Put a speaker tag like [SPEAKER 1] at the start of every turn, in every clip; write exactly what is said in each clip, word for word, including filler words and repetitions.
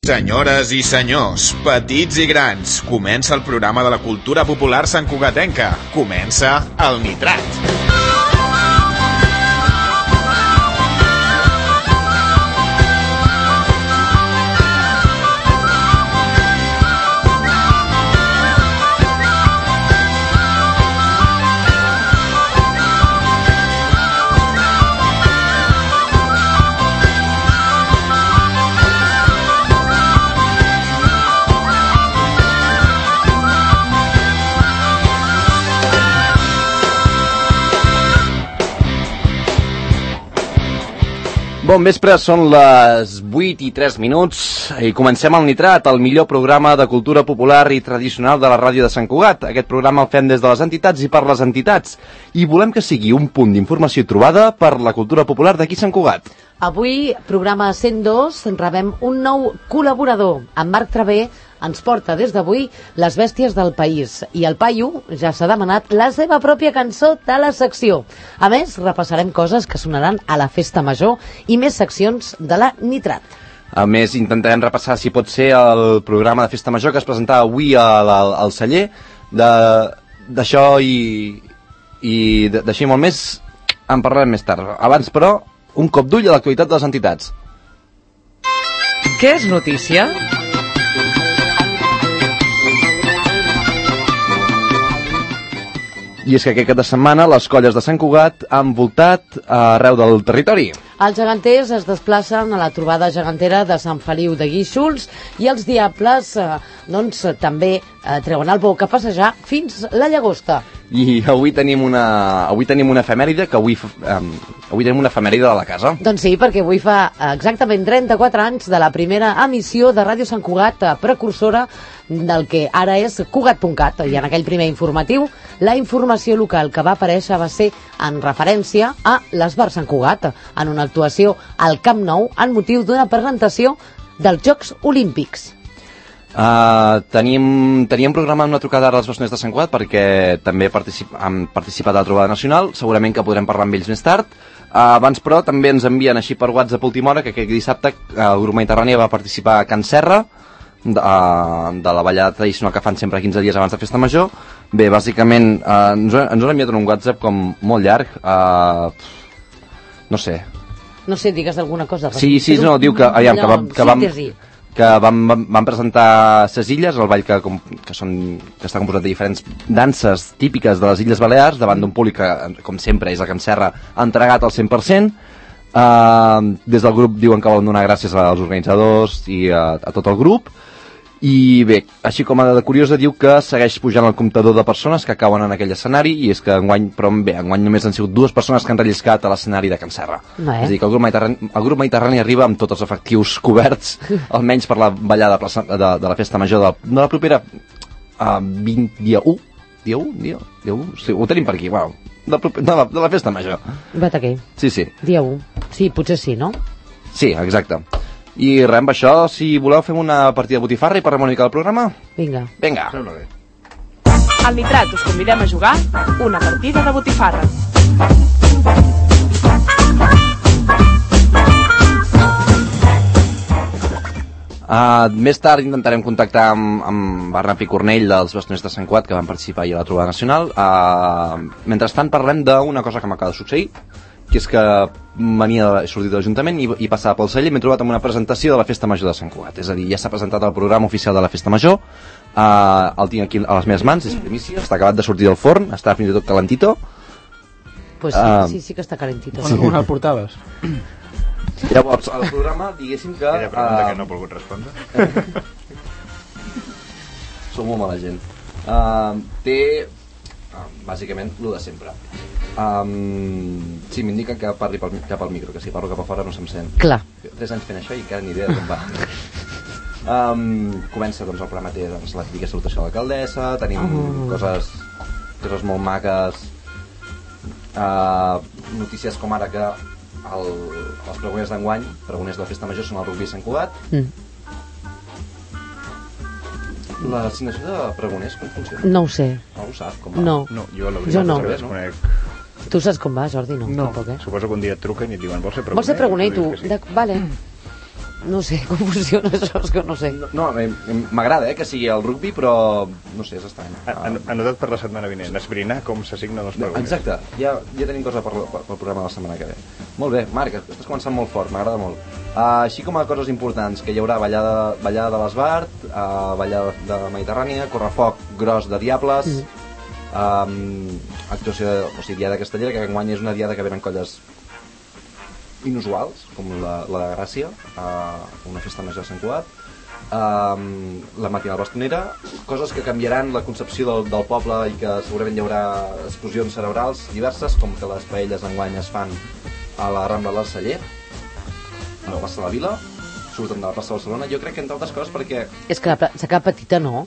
[SPEAKER 1] Senyores i senyors, petits i grans, comença el programa de la cultura popular santcugatenca. Comença el Nitrat.
[SPEAKER 2] Bon vespre, són les vuit i tres minuts i comencem el Nitrat, el millor programa de cultura popular i tradicional de la ràdio de Sant Cugat. Aquest programa el fem des de les entitats i per les entitats i volem que sigui un punt d'informació i trobada per la cultura popular d'aquí Sant Cugat.
[SPEAKER 3] Avui, programa cent dos, rebem un nou col·laborador. En Marc Travé ens porta des d'avui Les bèsties del país i el paio ja s'ha demanat la seva pròpia cançó de la secció. A més, repassarem coses que sonaran a la festa major i més seccions de la Nitrat.
[SPEAKER 2] A més, intentarem repassar, si pot ser, el programa de festa major que es presentava avui al, al celler. D'això i, i d'això i molt més en parlarem més tard. Abans, però, un cop d'ull a l'actualitat de les entitats.
[SPEAKER 4] Què és notícia?
[SPEAKER 2] I és que aquest cap de setmana les colles de Sant Cugat han voltat arreu del territori.
[SPEAKER 3] Els geganters es desplacen a la trobada gegantera de Sant Feliu de Guíxols i els diables eh, doncs, també eh, treuen el boc a passejar fins la llagosta.
[SPEAKER 2] I avui tenim una, avui tenim una efemèride que avui, um, avui tenim una efemèride de la casa.
[SPEAKER 3] Doncs sí, perquè avui fa exactament trenta-quatre anys de la primera emissió de Ràdio Sant Cugat, precursora del que ara és Cugat punt cat. I en aquell primer informatiu, la informació local que va aparèixer va ser en referència a l'Esbar Sant Cugat, en una actuació al Camp Nou en motiu d'una presentació dels Jocs Olímpics.
[SPEAKER 2] Uh, tenim, teníem programat una trucada ara als bastoners de Sant Cugat perquè també particip, han participat a la trobada nacional, segurament que podrem parlar amb ells més tard. Uh, abans però també ens envien així per WhatsApp a última hora que aquest dissabte uh, el grup Mediterrània va participar a Can Serra de, uh, de la ballada tradicional que fan sempre quinze dies abans de Festa Major. Bé, bàsicament uh, ens, ens ho han enviat en un WhatsApp com molt llarg, uh, no sé
[SPEAKER 3] no sé, digues alguna cosa.
[SPEAKER 2] Sí, sí, no, diu que, aviam, que, vam, que vam que vam, vam presentar ses illes, el ball que, com, que, són, que està composat de diferents danses típiques de les Illes Balears, davant d'un públic que, com sempre, és a Can Serra, entregat al cent per cent. Uh, des del grup diuen que volen donar gràcies als organitzadors i a, a tot el grup. I bé, així com a de curiosa, diu que segueix pujant el comptador de persones que cauen en aquell escenari, i és que enguany, però bé, enguany només han sigut dues persones que han relliscat a l'escenari de Can Serra.
[SPEAKER 3] No, eh?
[SPEAKER 2] És a dir, que el grup, Mediterrani, el grup Mediterrani arriba amb tots els efectius coberts, almenys per la ballada de, de, de la festa major de, de la propera uh, vint, dia u, dia u, dia, dia u, sí, ho tenim per aquí, wow, de, de, la, de la festa major.
[SPEAKER 3] Vet aquí.
[SPEAKER 2] Sí, sí.
[SPEAKER 3] Dia u. Sí, potser sí, no?
[SPEAKER 2] Sí, exacte. I res, amb això, si voleu fem una partida de botifarra i parlem una mica del programa?
[SPEAKER 3] Vinga.
[SPEAKER 2] Vinga.
[SPEAKER 4] Al Nitrat us convidem a jugar una partida de botifarra.
[SPEAKER 2] Uh, més tard intentarem contactar amb, amb Barna Picornell dels bastoners de Sant Cugat que van participar ahir a la trobada nacional. Uh, mentrestant parlem d'una cosa que m'acaba de succeir, que és que venia de sortir de l'Ajuntament i, i passava pel celler i m'he trobat amb una presentació de la Festa Major de Sant Cugat. És a dir, ja s'ha presentat el programa oficial de la Festa Major, uh, el tinc aquí a les meves mans, és primícia, està acabat de sortir del forn, està fins i tot calentito.
[SPEAKER 3] Pues sí,
[SPEAKER 2] uh,
[SPEAKER 3] sí, sí que està calentito.
[SPEAKER 5] Sí. On el portaves?
[SPEAKER 2] Llavors, el programa, diguéssim que...
[SPEAKER 5] Aquella pregunta
[SPEAKER 2] uh,
[SPEAKER 5] que no he volgut respondre.
[SPEAKER 2] Som molt mala gent. Uh, té, uh, bàsicament, el de sempre. Um, sí, m'indiquen que parli pel, cap al micro, que si parlo cap a fora no se'm sent.
[SPEAKER 3] Clar.
[SPEAKER 2] Tres anys fent això i encara ni idea de com va. um, comença, doncs, el programa té doncs, la típica salutació a l'alcaldessa, tenim oh. coses, coses molt maques, uh, notícies com ara que el, els pregoners d'enguany, pregoners de la Festa Major, són el rugby Sant Cugat. Mm. L'assignació de pregoners, com funciona?
[SPEAKER 3] No ho sé.
[SPEAKER 2] No ho sap, com va?
[SPEAKER 3] No.
[SPEAKER 5] No, jo, la
[SPEAKER 3] jo no.
[SPEAKER 5] Saber, no. Conec...
[SPEAKER 3] Tu saps com va, Jordi? No,
[SPEAKER 5] no.
[SPEAKER 3] Tampoc, eh?
[SPEAKER 5] Suposo que un dia et truquen i et diuen vols ser pregoner?
[SPEAKER 3] Vols ser pregoner, tu?
[SPEAKER 5] Sí.
[SPEAKER 3] De... Vale. no sé com funciona això, és que no sé.
[SPEAKER 2] No, m'agrada eh, que sigui el rugby, però no sé, és estrany.
[SPEAKER 5] Anotat per la setmana vinent, esbrinar com s'assignen els preguntes.
[SPEAKER 2] Exacte, ja, ja tenim cosa per, per, pel programa de la setmana que ve. Molt bé, Marc, estàs començant molt fort, m'agrada molt. Uh, així com a coses importants, que hi haurà ballada, ballada de l'Esbart, uh, ballada de la Mediterrània, correfoc gros de Diables, mm. um, actuació, de, o sigui, diada castellera, que enguany és una diada que venen colles inusuals, com la, la de Gràcia, uh, una festa major a Sant Cugat, uh, la matinal bastonera, coses que canviaran la concepció del, del poble i que segurament hi haurà explosions cerebrals diverses, com que les paelles enguany es fan a la Rambla del Celler, a la plaça de la Vila, surten de la plaça de Barcelona. Jo crec que, entre altres coses, perquè...
[SPEAKER 3] És que s'ha quedat petita, no?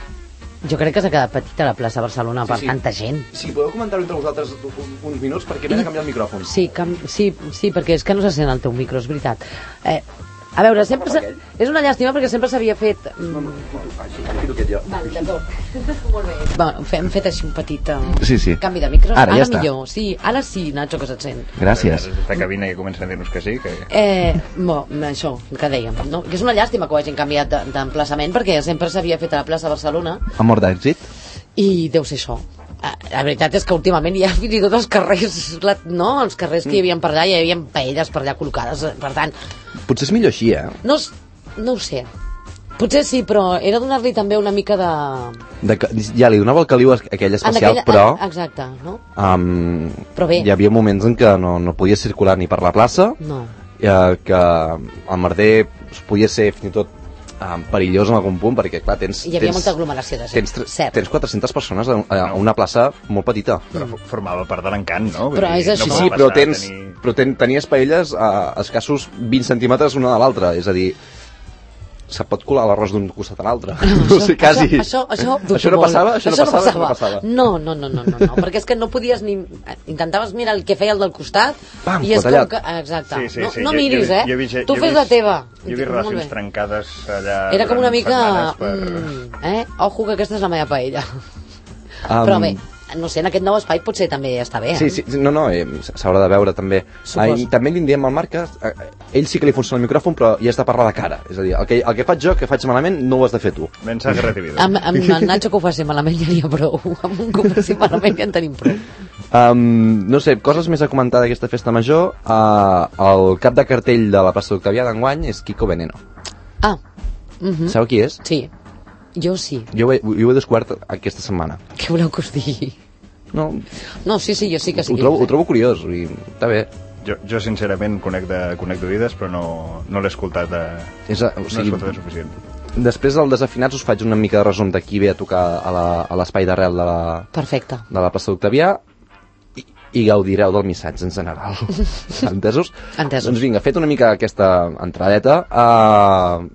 [SPEAKER 3] Jo crec que s'ha quedat petita la plaça de Barcelona sí, per sí. tanta gent.
[SPEAKER 2] Sí, podeu comentar-ho entre vosaltres uns minuts perquè m'he de canviar el micròfon.
[SPEAKER 3] Sí, cam... sí, sí, perquè és que no se sent el teu micro, és veritat. Eh, a veure, sempre se... és una llàstima perquè sempre s'havia fet...
[SPEAKER 2] No, no, no, així, quito aquest jo.
[SPEAKER 3] Vale, d'acord. Molt bé. Bueno, hem fet així un petit uh,
[SPEAKER 2] sí, sí.
[SPEAKER 3] canvi de micro.
[SPEAKER 2] Ara,
[SPEAKER 3] ara
[SPEAKER 2] ja
[SPEAKER 3] millor.
[SPEAKER 2] està.
[SPEAKER 3] Sí, ara sí, Nacho, que se't sent.
[SPEAKER 2] Gràcies.
[SPEAKER 5] Aquesta cabina que comença a dir-nos que sí. Que...
[SPEAKER 3] Eh, bo, això, que dèiem, no? Que és una llàstima que ho hagin canviat d'emplaçament perquè sempre s'havia fet a la plaça de Barcelona.
[SPEAKER 2] Amor d'èxit.
[SPEAKER 3] I deu ser això. La veritat és que últimament hi ha fins i tot els carrers, no? Els carrers que hi havia per allà, hi havia paelles per allà col·locades, per tant...
[SPEAKER 2] Potser és millor així, eh?
[SPEAKER 3] No, no ho sé. Potser sí, però era donar-li també una mica de...
[SPEAKER 2] de ja li donava el caliu aquell especial, aquella, però...
[SPEAKER 3] Exacte, no?
[SPEAKER 2] Um,
[SPEAKER 3] però bé.
[SPEAKER 2] Hi havia moments en què no, no podia circular ni per la plaça,
[SPEAKER 3] no.
[SPEAKER 2] eh, que el merder podia ser fins i tot Um, perillós en algun punt, perquè clar, tens...
[SPEAKER 3] Hi havia
[SPEAKER 2] tens,
[SPEAKER 3] molta aglomeració de gent,
[SPEAKER 2] tens,
[SPEAKER 3] cert.
[SPEAKER 2] Tens quatre-centes persones a, a una plaça molt petita.
[SPEAKER 5] Però formava part de l'encant, no?
[SPEAKER 3] Però és així.
[SPEAKER 2] No sí, però, tens, tenir... però ten, tenies paelles a escassos vint centímetres una de l'altra, és a dir, se pot colar l'arròs d'un costat a l'altre. No sé, quasi.
[SPEAKER 3] Això, això, això,
[SPEAKER 2] això no passava? Això,
[SPEAKER 3] això
[SPEAKER 2] no, passava, no passava?
[SPEAKER 3] No, no, no, no, no, no, perquè és que no podies ni... Intentaves mirar el que feia el del costat
[SPEAKER 2] Pam,
[SPEAKER 3] i és
[SPEAKER 2] com
[SPEAKER 3] que... Exacte.
[SPEAKER 5] Sí, sí,
[SPEAKER 3] no,
[SPEAKER 5] sí.
[SPEAKER 3] no
[SPEAKER 5] jo,
[SPEAKER 3] miris,
[SPEAKER 5] jo,
[SPEAKER 3] eh?
[SPEAKER 5] Jo, jo,
[SPEAKER 3] tu
[SPEAKER 5] jo,
[SPEAKER 3] fes la teva.
[SPEAKER 5] Jo he vist relacions trencades allà...
[SPEAKER 3] Era com una mica...
[SPEAKER 5] Per...
[SPEAKER 3] Mm, eh? Ojo, que aquesta és la meva paella.
[SPEAKER 2] Um...
[SPEAKER 3] Però bé, no sé, en aquest nou espai potser també està bé, eh?
[SPEAKER 2] Sí, sí, no, no, eh, s'haurà de veure també. Ah, I també li diem al Marc que eh, ell sí que li funciona el micròfon, però ja has de parlar de cara. És a dir, el que, el que faig jo, que faig malament, no ho has de fer tu.
[SPEAKER 5] Mensaje recibido.
[SPEAKER 3] Amb, amb el Nacho que ho faci malament ja n'hi ha prou. Amb un que ho faci malament ja en tenim prou.
[SPEAKER 2] Um, no sé, coses més a comentar d'aquesta festa major. Uh, el cap de cartell de la plaça d'Octavià d'enguany és Kiko Veneno.
[SPEAKER 3] Ah. Uh-huh.
[SPEAKER 2] Sabeu qui és?
[SPEAKER 3] Sí. Jo sí.
[SPEAKER 2] Jo ho he, jo ho he descobert aquesta setmana.
[SPEAKER 3] Què voleu que us digui?
[SPEAKER 2] No,
[SPEAKER 3] no, sí, sí, jo sí que sí.
[SPEAKER 2] Ho trobo, ho trobo curiós, i està bé.
[SPEAKER 5] Jo, jo sincerament conec de, conec d'oïdes, però no, no l'he escoltat de,
[SPEAKER 2] és a, o sigui,
[SPEAKER 5] no l'he escoltat de suficient.
[SPEAKER 2] Després del Desafinats us faig una mica de resum de qui ve a tocar a l'espai d'arrel de la,
[SPEAKER 3] perfecte, de
[SPEAKER 2] la plaça d'Octavià i, i gaudireu del missatge en general. Entesos?
[SPEAKER 3] Entesos.
[SPEAKER 2] Doncs vinga, fet una mica aquesta entradeta, uh,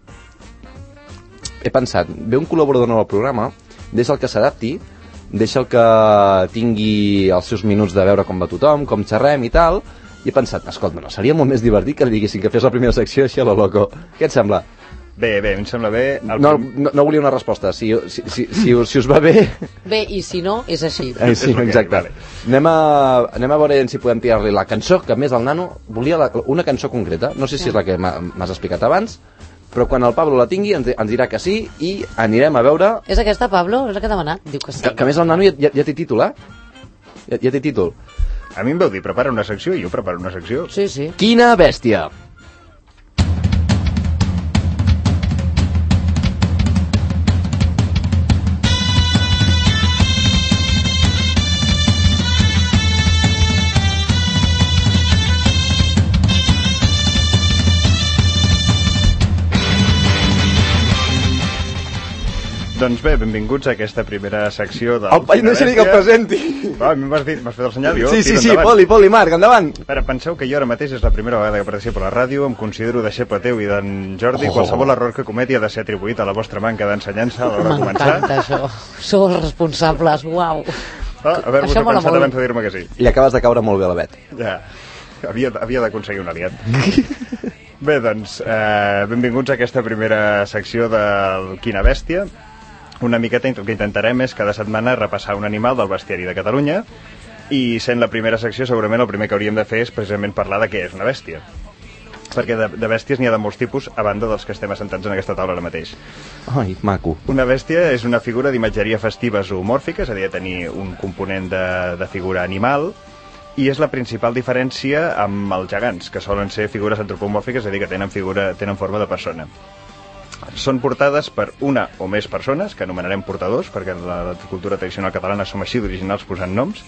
[SPEAKER 2] he pensat, ve un col·laborador nou al programa, deixa el que s'adapti, deixa el que tingui els seus minuts de veure com va tothom, com xerrem i tal, i he pensat, escolta, no, seria molt més divertit que li diguessin que fes la primera secció així a lo loco. Què et sembla?
[SPEAKER 5] Bé, bé, em sembla bé. El
[SPEAKER 2] no, no, no volia una resposta, si, si, si, si, us, si us va bé...
[SPEAKER 3] Bé, i si no, és així.
[SPEAKER 2] Eh, sí, exacte. Vale. Anem, a, anem a veure si podem tirar-li la cançó, que més el nano volia la, una cançó concreta, no sé si és la que m'has explicat abans, però quan el Pablo la tingui ens, ens dirà que sí i anirem a veure...
[SPEAKER 3] És aquesta, Pablo? És la que ha demanat? Diu que sí.
[SPEAKER 2] Que, que més el nano ja, ja, ja té títol, eh? Ja, ja té títol.
[SPEAKER 5] A mi em veu dir, prepara una secció i jo preparo una secció.
[SPEAKER 3] Sí, sí.
[SPEAKER 2] Quina bèstia!
[SPEAKER 5] Doncs bé, benvinguts a aquesta primera secció del...
[SPEAKER 2] El pai no sé ni que el presenti.
[SPEAKER 5] Va, m'has dit, m'has fet el senyal, jo
[SPEAKER 2] sí, sí,
[SPEAKER 5] tiro
[SPEAKER 2] sí,
[SPEAKER 5] endavant.
[SPEAKER 2] Poli, Poli, Marc, endavant.
[SPEAKER 5] Però penseu que jo ara mateix és la primera vegada que participo a la ràdio, em considero deixeble teu i d'en Jordi, oh. Qualsevol error que cometi ha de ser atribuït a la vostra manca d'ensenyança a l'hora de començar.
[SPEAKER 3] M'encanta això, sou els responsables, uau.
[SPEAKER 5] Ah, haver-vos de pensar abans de dir-me que sí.
[SPEAKER 2] I acabes de caure molt bé a la Bet.
[SPEAKER 5] Ja, havia, havia d'aconseguir un aliat. Bé, doncs, eh, benvinguts a aquesta primera secció del Quina Bèstia. Una miqueta el que intentarem és cada setmana repassar un animal del bestiari de Catalunya i sent la primera secció segurament el primer que hauríem de fer és precisament parlar de què és una bèstia. perquè de, de bèsties n'hi ha de molts tipus, a banda dels que estem assentats en aquesta taula ara mateix.
[SPEAKER 2] Ai, maco.
[SPEAKER 5] Una bèstia és una figura d'imatgeria festiva zoomòrfica, és a dir, de tenir un component de, de figura animal, i és la principal diferència amb els gegants, que solen ser figures antropomòrfiques, és a dir, que tenen, figura, tenen forma de persona. Són portades per una o més persones, que anomenarem portadors, perquè en la cultura tradicional catalana som així d'originals posant noms,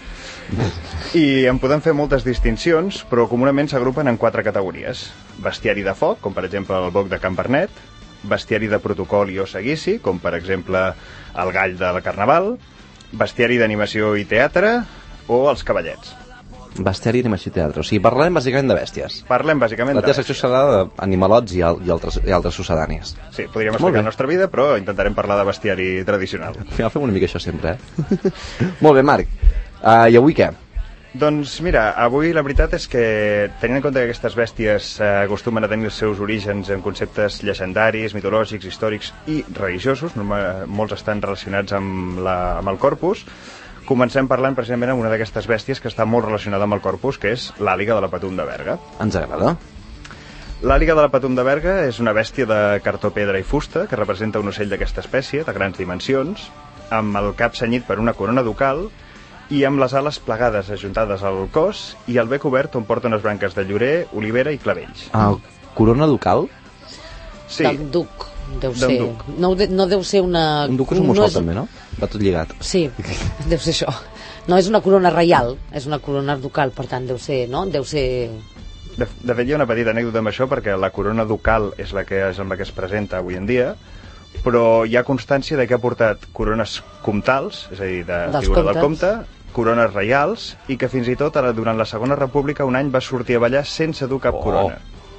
[SPEAKER 5] i en podem fer moltes distincions, però comunament s'agrupen en quatre categories. Bestiari de foc, com per exemple el boc de Can Bernet, bestiari de protocol i o seguici, com per exemple el gall del carnaval, bestiari d'animació i teatre, o els cavallets.
[SPEAKER 2] Bestiari, animació i teatre. O sigui, parlem bàsicament de bèsties.
[SPEAKER 5] Parlem bàsicament
[SPEAKER 2] de bèsties. La teva secció serà d'animalots i, al, i, altres, i altres sucedànies.
[SPEAKER 5] Sí, podríem explicar la nostra vida, però intentarem parlar de bestiari tradicional.
[SPEAKER 2] Al final fem una mica això sempre, eh? Molt bé, Marc. Uh, I avui què?
[SPEAKER 5] Doncs mira, avui la veritat és que, tenint en compte que aquestes bèsties eh, acostumen a tenir els seus orígens en conceptes llegendaris, mitològics, històrics i religiosos, normal, molts estan relacionats amb, la, amb el corpus, comencem parlant precisament amb una d'aquestes bèsties que està molt relacionada amb el corpus, que és l'àliga de la Patum de Berga.
[SPEAKER 2] Ens agrada.
[SPEAKER 5] L'àliga de la Patum de Berga és una bèstia de cartó, pedra i fusta que representa un ocell d'aquesta espècie, de grans dimensions, amb el cap cenyit per una corona ducal i amb les ales plegades ajuntades al cos i el bec obert on porta unes branques de llorer, olivera i clavells.
[SPEAKER 2] Ah, corona ducal?
[SPEAKER 5] Sí.
[SPEAKER 3] Del duc, deu ser. Duc. No, no deu ser una...
[SPEAKER 2] Un duc és un mussol, no és... també, no? Va tot lligat.
[SPEAKER 3] Sí, deu ser això. No és una corona reial, és una corona ducal, per tant, deu ser, no? Deu ser...
[SPEAKER 5] De, de fet, hi ha una petita anècdota amb això, perquè la corona ducal és la que és amb la que es presenta avui en dia, però hi ha constància de que ha portat corones comtals, és a dir, de
[SPEAKER 3] Dels
[SPEAKER 5] figura
[SPEAKER 3] comtes.
[SPEAKER 5] del comte, corones reials, i que fins i tot ara, durant la Segona República un any va sortir a ballar sense dur cap
[SPEAKER 2] oh.
[SPEAKER 5] corona.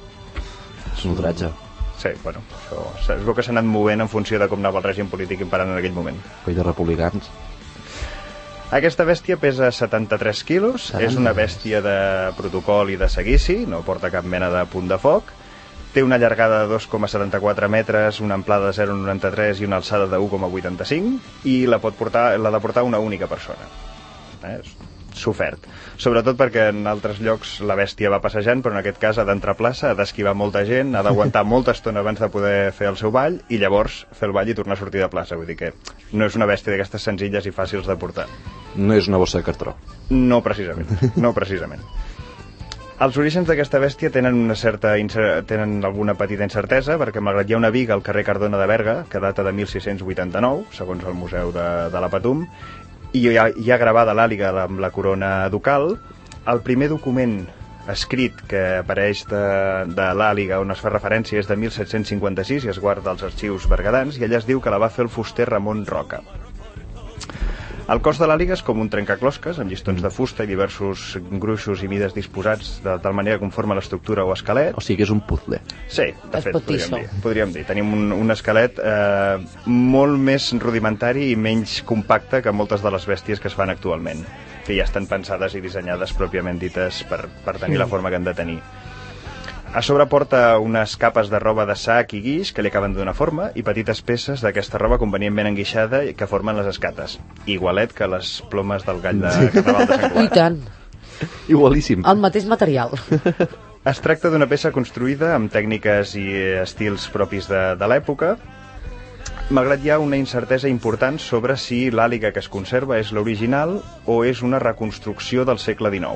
[SPEAKER 2] És un ultratge.
[SPEAKER 5] Sí, bueno, això és el que s'ha anat movent en funció de com anava el règim polític imperant en aquell moment.
[SPEAKER 2] Coi de republicans.
[SPEAKER 5] Aquesta bèstia pesa setanta-tres quilos, setanta. És una bèstia de protocol i de seguici, no porta cap mena de punt de foc, té una llargada de dos coma setanta-quatre metres, una amplada de zero coma noranta-tres i una alçada de u coma vuitanta-cinc, i la pot portar, l'ha de portar una única persona. Eh? S'ofert. Sobretot perquè en altres llocs la bèstia va passejant, però en aquest cas ha d'entrar a plaça, ha d'esquivar molta gent, ha d'aguantar molta estona abans de poder fer el seu ball, i llavors fer el ball i tornar a sortir de plaça. Vull dir que no és una bèstia d'aquestes senzilles i fàcils de portar.
[SPEAKER 2] No és una bossa de cartró.
[SPEAKER 5] No precisament, no precisament. Els orígens d'aquesta bèstia tenen una certa tenen alguna petita incertesa, perquè malgrat hi ha una viga al carrer Cardona de Berga, que data de mil sis-cents vuitanta-nou, segons el Museu de, de la Patum, i hi ha, hi ha gravada l'àliga amb la corona ducal. El primer document escrit que apareix de, de l'àliga on es fa referència és de mil set-cents cinquanta-sis i es guarda als arxius bergadans, i allà es diu que la va fer el fuster Ramon Roca. El cos de l'àliga és com un trencaclosques, amb llistons de fusta i diversos gruixos i mides disposats de tal manera que conforma l'estructura o esquelet.
[SPEAKER 2] O sigui que és un puzzle.
[SPEAKER 5] Sí, de fet, podríem dir. Podríem dir. Tenim un, un esquelet eh, molt més rudimentari i menys compacte que moltes de les bèsties que es fan actualment, que ja estan pensades i dissenyades pròpiament dites per, per tenir la forma que han de tenir. A sobre porta unes capes de roba de sac i guix que li acaben de donar forma i petites peces d'aquesta roba convenientment enguixada que formen les escates. Igualet que les plomes del gall de Carnaval de Sant Cugat.
[SPEAKER 3] I tant.
[SPEAKER 2] Igualíssim.
[SPEAKER 3] El mateix material.
[SPEAKER 5] Es tracta d'una peça construïda amb tècniques i estils propis de, de l'època, malgrat hi ha una incertesa important sobre si l'àliga que es conserva és l'original o és una reconstrucció del segle dinou.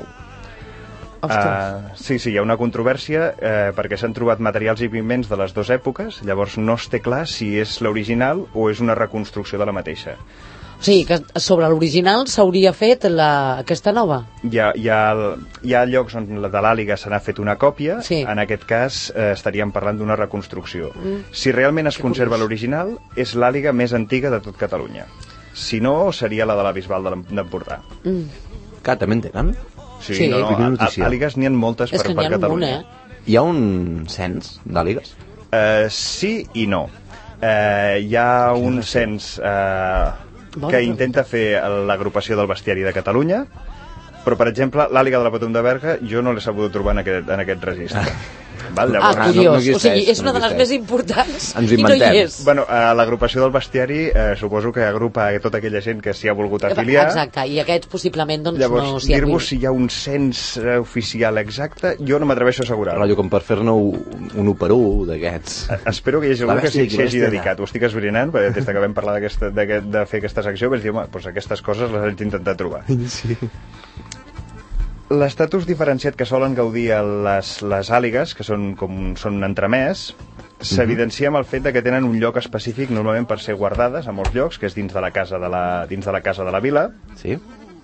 [SPEAKER 5] Uh, sí, sí, hi ha una controvèrsia eh, perquè s'han trobat materials i pigments de les dues èpoques, llavors no es té clar si és l'original o és una reconstrucció de la mateixa.
[SPEAKER 3] O sigui, que sobre l'original s'hauria fet la... aquesta nova?
[SPEAKER 5] Hi ha, hi ha, hi ha llocs on de l'àliga se n'ha fet una còpia,
[SPEAKER 3] sí.
[SPEAKER 5] En aquest cas eh, estaríem parlant d'una reconstrucció. Mm. Si realment es que conserva l'original, és l'àliga més antiga de tot Catalunya. Si no, seria la de la Bisbal d'Empordà.
[SPEAKER 3] Mm.
[SPEAKER 2] Que també en tenen?
[SPEAKER 5] Sí, sí, no, no, àligues n'hi ha moltes per, per Catalunya.
[SPEAKER 3] Un, eh?
[SPEAKER 2] Hi ha un cens d'àligues?
[SPEAKER 5] Uh, sí i no. Uh, hi ha un cens uh, que intenta fer l'agrupació del bestiari de Catalunya, Però, per exemple, l'àliga de la Patum de Berga jo no l'he sabut trobar en aquest, en aquest registre. Val? Llavors,
[SPEAKER 3] ah, curiós.
[SPEAKER 2] no, no existeix,
[SPEAKER 3] o sigui, és una
[SPEAKER 2] no
[SPEAKER 3] de les més importants
[SPEAKER 2] Ens
[SPEAKER 3] i no hi és.
[SPEAKER 5] Bueno, a l'agrupació del bestiari eh, suposo que agrupa tota aquella gent que s'hi ha volgut afiliar.
[SPEAKER 3] Exacte, i aquests possiblement doncs,
[SPEAKER 5] Llavors,
[SPEAKER 3] no s'hi ha
[SPEAKER 5] dir-vos si hi ha un cens eh, oficial exacte, jo no m'atreveixo a assegurar.
[SPEAKER 2] Rotllo com per fer-ne un, un u per u d'aquests.
[SPEAKER 5] Espero que hi hagi algú que s'hi hagi dedicat. Ho estic esbrinant, perquè des que vam parlar de fer aquesta secció vaig dir, home, doncs aquestes coses les haig d'intentar trobar.
[SPEAKER 2] Sí.
[SPEAKER 5] L'estatus diferenciat que solen gaudir les, les àligues, que són com són un entremès, s'evidencia amb el fet de que tenen un lloc específic normalment per ser guardades a molts llocs, que és dins de la casa de la, dins de la, casa de la vila.
[SPEAKER 2] Sí.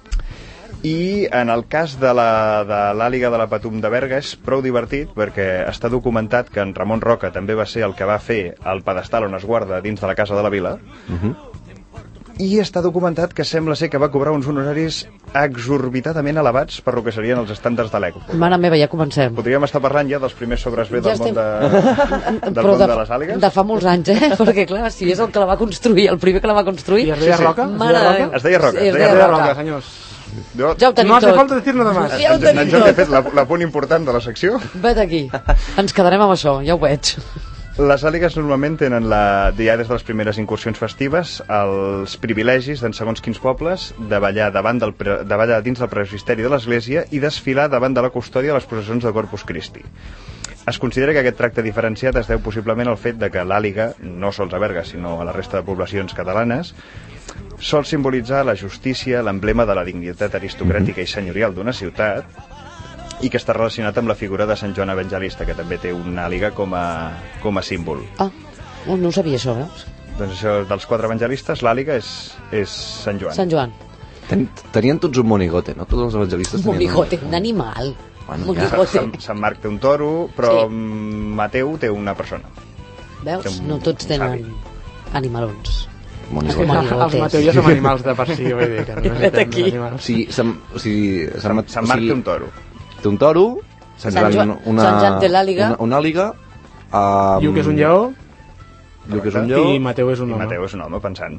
[SPEAKER 5] I en el cas de l'àliga de, de la Patum de Berga és prou divertit perquè està documentat que en Ramon Roca també va ser el que va fer el pedestal on es guarda dins de la casa de la vila.
[SPEAKER 2] Uh -huh.
[SPEAKER 5] I està documentat que sembla ser que va cobrar uns honoraris exorbitadament elevats per lo que serien els estàndards de l'època.
[SPEAKER 3] Mare meva, ja comencem.
[SPEAKER 5] Podríem estar parlant ja dels primers sobres B del
[SPEAKER 3] ja
[SPEAKER 5] món,
[SPEAKER 3] estem...
[SPEAKER 5] de, del món de, de les àligues.
[SPEAKER 3] De fa molts anys, eh? Perquè, clar, si és el que la va construir, el primer que la va construir...
[SPEAKER 6] I es deia
[SPEAKER 5] sí, sí.
[SPEAKER 6] Roca?
[SPEAKER 3] Mare de Déu.
[SPEAKER 5] Es deia Roca.
[SPEAKER 3] Sí,
[SPEAKER 5] es
[SPEAKER 3] es
[SPEAKER 5] deia
[SPEAKER 3] deia
[SPEAKER 5] Roca,
[SPEAKER 6] Roca, senyors.
[SPEAKER 5] Jo,
[SPEAKER 3] ja ho tenim
[SPEAKER 6] no
[SPEAKER 3] tot.
[SPEAKER 6] hace falta decir nada más.
[SPEAKER 3] Ja ho tenim
[SPEAKER 5] en Jordi ha
[SPEAKER 3] tot.
[SPEAKER 5] fet l'apunt important de la secció.
[SPEAKER 3] Vet aquí. Ens quedarem amb això, ja ho veig.
[SPEAKER 5] Les àligues normalment tenen, la, ja des de les primeres incursions festives, els privilegis d'en segons quins pobles de ballar, davant del, de ballar dins del presbiteri de l'església i desfilar davant de la custòdia a les processons de Corpus Christi. Es considera que aquest tracte diferenciat es deu possiblement al fet de que l'àliga, no sols a Berga, sinó a la resta de poblacions catalanes, sol simbolitzar la justícia, l'emblema de la dignitat aristocràtica i senyorial d'una ciutat, i que està relacionat amb la figura de Sant Joan Evangelista, que també té una àliga com a, com a símbol.
[SPEAKER 3] Ah, no, no ho sabia això, veus?
[SPEAKER 5] Doncs això, dels quatre evangelistes, l'àliga és, és Sant Joan.
[SPEAKER 3] Sant Joan.
[SPEAKER 2] Ten, tenien tots un monigote, no? Tots els evangelistes
[SPEAKER 3] Un
[SPEAKER 2] tenien
[SPEAKER 3] monigote, un animal.
[SPEAKER 2] Bueno,
[SPEAKER 3] Monigote.
[SPEAKER 5] Sant, Sant Marc té un toro, però
[SPEAKER 3] Sí.
[SPEAKER 5] Mateu té una persona.
[SPEAKER 3] Veus?
[SPEAKER 5] Té un-
[SPEAKER 3] No tots
[SPEAKER 5] un
[SPEAKER 3] tenen
[SPEAKER 5] savi.
[SPEAKER 3] animalons.
[SPEAKER 2] Monigote.
[SPEAKER 3] Monigotes.
[SPEAKER 6] Els Mateu ja som animals de per si, vull dir que no
[SPEAKER 3] Vet
[SPEAKER 6] necessitem
[SPEAKER 3] aquí.
[SPEAKER 2] O
[SPEAKER 6] animals.
[SPEAKER 2] sigui, Sant, o sigui, Sant,
[SPEAKER 5] Sant, Sant Marc
[SPEAKER 2] o sigui,
[SPEAKER 5] té un toro.
[SPEAKER 2] té un toro, Sant
[SPEAKER 3] Sant
[SPEAKER 2] Joan,
[SPEAKER 3] Joan-
[SPEAKER 2] una,
[SPEAKER 3] Sant Joan té l'àliga.
[SPEAKER 2] Una, una àliga. Um,
[SPEAKER 6] Lluc és un lleó
[SPEAKER 2] Lluc és un lleó.
[SPEAKER 6] i Mateu és un
[SPEAKER 5] I
[SPEAKER 6] home.
[SPEAKER 5] Mateu és un home pensant.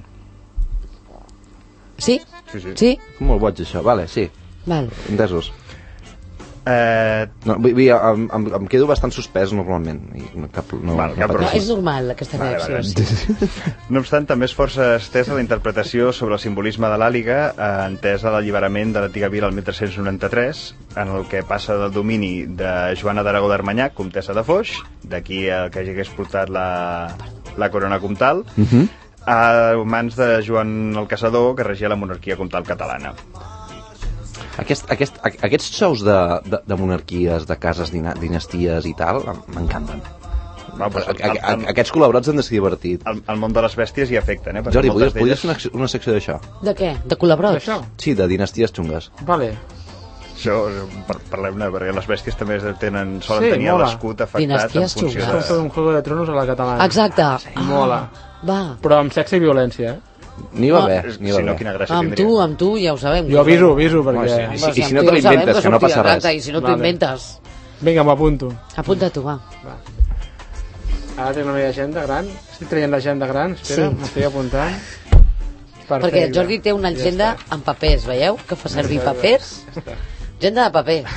[SPEAKER 3] Sí?
[SPEAKER 5] Sí, sí.
[SPEAKER 3] Sí?
[SPEAKER 2] Molt boig, això. Vale, sí.
[SPEAKER 3] Val.
[SPEAKER 2] Entesos.
[SPEAKER 5] Eh,
[SPEAKER 2] No, vull dir, em, em, em quedo bastant suspès normalment. I no, cap, no,
[SPEAKER 5] Val, cap
[SPEAKER 3] No,
[SPEAKER 5] problema.
[SPEAKER 3] és normal, aquesta
[SPEAKER 5] Vale,
[SPEAKER 3] reacció.
[SPEAKER 5] vale.
[SPEAKER 3] Sí.
[SPEAKER 5] No obstant, també és força estesa la interpretació sobre el simbolisme de l'àliga eh, entesa l'alliberament de l'antiga vila el mil tres-cents noranta-tres, en el que passa del domini de Joana d'Aragó d'Armanyac, comtessa de Foix, d'aquí el que hagi hagués portat la, la corona comtal,
[SPEAKER 2] Uh -huh.
[SPEAKER 5] a mans de Joan el Caçador, que regia la monarquia comtal catalana.
[SPEAKER 2] Aquest, aquest, a- aquests xous de, de, de monarquies, de cases, dina, dinasties i tal, em- m'encanten.
[SPEAKER 5] Va, pues,
[SPEAKER 2] A- a- a- Aquests col·laborats han de ser divertit.
[SPEAKER 5] el, el món de les bèsties hi afecten, eh? perquè
[SPEAKER 2] Jordi,
[SPEAKER 5] moltes
[SPEAKER 2] podries, podries
[SPEAKER 5] d'elles-
[SPEAKER 2] fer una, una secció d'això?
[SPEAKER 3] De què? De col·labrots?
[SPEAKER 6] D'això?
[SPEAKER 2] Sí, de dinasties xungues.
[SPEAKER 6] Vale.
[SPEAKER 5] Això, par parlem-ne, perquè les bèsties també tenen, solen
[SPEAKER 6] Sí,
[SPEAKER 5] tenir
[SPEAKER 6] mola.
[SPEAKER 5] l'escut afectat en
[SPEAKER 3] Dinasties
[SPEAKER 5] funció
[SPEAKER 6] És com fer
[SPEAKER 5] de...
[SPEAKER 6] un Juego de Tronos a la catalana.
[SPEAKER 3] Exacte.
[SPEAKER 6] Mola.
[SPEAKER 3] Va.
[SPEAKER 6] Però amb sexe i violència, eh?
[SPEAKER 2] N'hi va
[SPEAKER 3] Ah,
[SPEAKER 2] haver, n'hi va
[SPEAKER 5] Si no,
[SPEAKER 2] haver.
[SPEAKER 5] quina gràcia
[SPEAKER 3] Amb
[SPEAKER 5] tindria.
[SPEAKER 3] tu, amb tu, ja ho sabem.
[SPEAKER 6] Jo aviso, aviso, perquè...
[SPEAKER 2] Home, sí,
[SPEAKER 3] Home,
[SPEAKER 2] i si
[SPEAKER 3] amb
[SPEAKER 2] no
[SPEAKER 3] tu
[SPEAKER 2] te
[SPEAKER 3] ja ho sabem
[SPEAKER 2] l'inventes, que no
[SPEAKER 3] sortirà,
[SPEAKER 2] passa res.
[SPEAKER 3] exacte, I si no t'ho
[SPEAKER 6] Vale.
[SPEAKER 3] inventes,
[SPEAKER 6] Vinga, m'ho apunto.
[SPEAKER 3] apunta tu, va.
[SPEAKER 6] Ara tinc la meva agenda gran. Estic traient l'agenda gran, espera,
[SPEAKER 3] Sí.
[SPEAKER 6] m'estic apuntant.
[SPEAKER 3] Perquè el Jordi té una agenda amb papers, veieu? Que fa servir papers. Agenda de paper.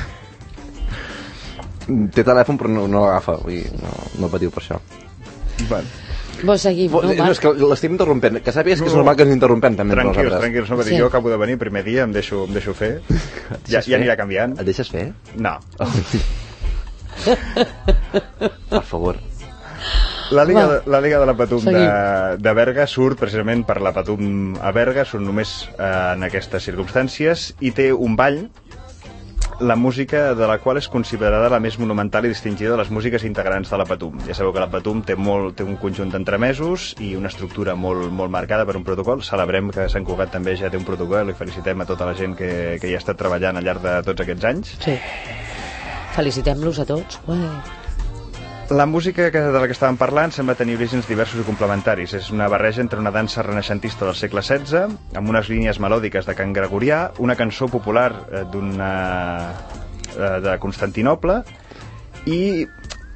[SPEAKER 2] Té telèfon però no, no l'agafa, vull dir, no, no patiu per això.
[SPEAKER 5] Bueno,
[SPEAKER 3] Vols seguir?
[SPEAKER 2] No,
[SPEAKER 3] No,
[SPEAKER 2] no, és que l'estic interrompent, que sàpigues que és normal que ens interrompem també entre
[SPEAKER 5] tranquils,
[SPEAKER 2] nosaltres.
[SPEAKER 5] tranquils, no, perquè
[SPEAKER 3] Sí.
[SPEAKER 5] jo acabo de venir primer dia, em deixo, em deixo fer. Ja, ja anirà canviant.
[SPEAKER 2] Et deixes fer?
[SPEAKER 5] No.
[SPEAKER 2] Per favor.
[SPEAKER 5] La Liga,
[SPEAKER 3] Va.
[SPEAKER 5] de, la Liga de la Patum de,
[SPEAKER 3] Seguim.
[SPEAKER 5] de Berga surt precisament per la Patum a Berga, surt només eh, en aquestes circumstàncies, i té un ball, la música de la qual és considerada la més monumental i distingida de les músiques integrants de la Patum. Ja sabeu que la Patum té, molt, té un conjunt d'entremesos i una estructura molt, molt marcada per un protocol. Celebrem que Sant Cugat també ja té un protocol i felicitem a tota la gent que, que hi ha estat treballant al llarg de tots aquests anys.
[SPEAKER 3] Sí. Felicitem-los a tots. Ué.
[SPEAKER 5] La música que, de la que estàvem parlant sembla tenir orígens diversos i complementaris. És una barreja entre una dansa renaixentista del segle setze, amb unes línies melòdiques de cant gregorià, una cançó popular eh, d'una eh, de Constantinoble i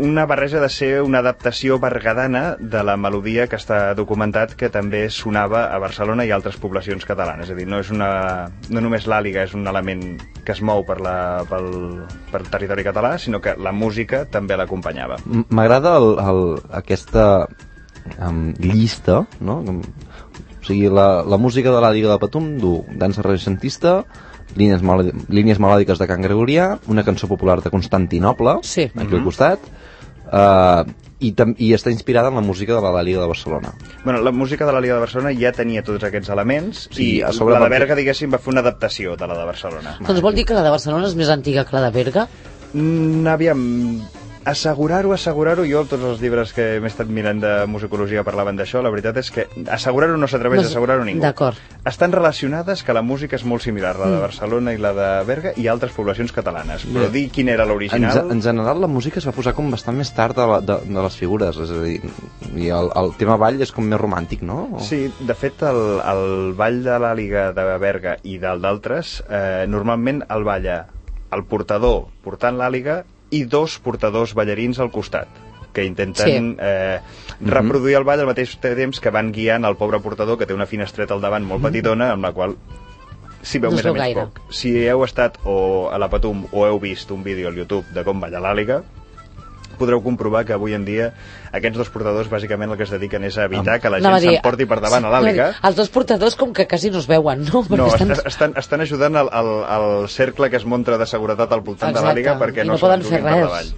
[SPEAKER 5] una barreja de ser una adaptació bergadana de la melodia que està documentat que també sonava a Barcelona i altres poblacions catalanes. És a dir, no, és una, no només l'àliga és un element que es mou per, la, pel, per territori català, sinó que la música també l'acompanyava.
[SPEAKER 2] M'agrada el, el, aquesta um, llista, no? O sigui, la, la música de l'àliga de Patum du dansa renaixentista, línies, línies melòdiques de Can Gregorià, una cançó popular de Constantinoble,
[SPEAKER 3] sí.
[SPEAKER 2] aquí mm-hmm. al costat, uh, i, tam, i està inspirada en la música de la Liga de Barcelona.
[SPEAKER 5] Bueno, la música de la Liga de Barcelona ja tenia tots aquests elements, sí, i
[SPEAKER 2] a sobre
[SPEAKER 5] la de Berga, diguéssim, va fer una adaptació de la de Barcelona.
[SPEAKER 3] Doncs vol dir que la de Barcelona és més antiga que la de Berga?
[SPEAKER 5] Mm, aviam... Assegurar-ho, assegurar-ho, jo tots els llibres que m'he estat mirant de musicologia parlaven d'això, la veritat és que assegurar-ho no s'atreveix no, a assegurar-ho ningú.
[SPEAKER 3] D'acord.
[SPEAKER 5] Estan relacionades, que la música és molt similar, la de Barcelona i la de Berga i altres poblacions catalanes, però dir quin era l'original...
[SPEAKER 2] En, en general la música es va posar com bastant més tard de, la, de, de les figures, és a dir, i el, el tema ball és com més romàntic, no? O...
[SPEAKER 5] Sí, de fet el, el ball de l'àliga de Berga i d'altres, eh, normalment el balla el portador portant l'àliga i dos portadors ballarins al costat, que intenten sí. eh, reproduir el ball al mateix temps que van guiant el pobre portador, que té una finestreta al davant molt petitona, amb la qual s'hi veu no més a més gaire. Poc. Si heu estat o a la Patum o heu vist un vídeo al YouTube de com balla l'àliga, podreu comprovar que avui en dia aquests dos portadors bàsicament el que es dediquen és a evitar que la gent s'emporti per davant a l'àliga.
[SPEAKER 3] Els dos portadors com que quasi no es veuen, no?
[SPEAKER 5] Perquè no, estan... Estan, estan ajudant al, al, al cercle que es munta de seguretat al voltant Exacte. de l'àliga perquè no, no
[SPEAKER 3] poden fer res. Per davall.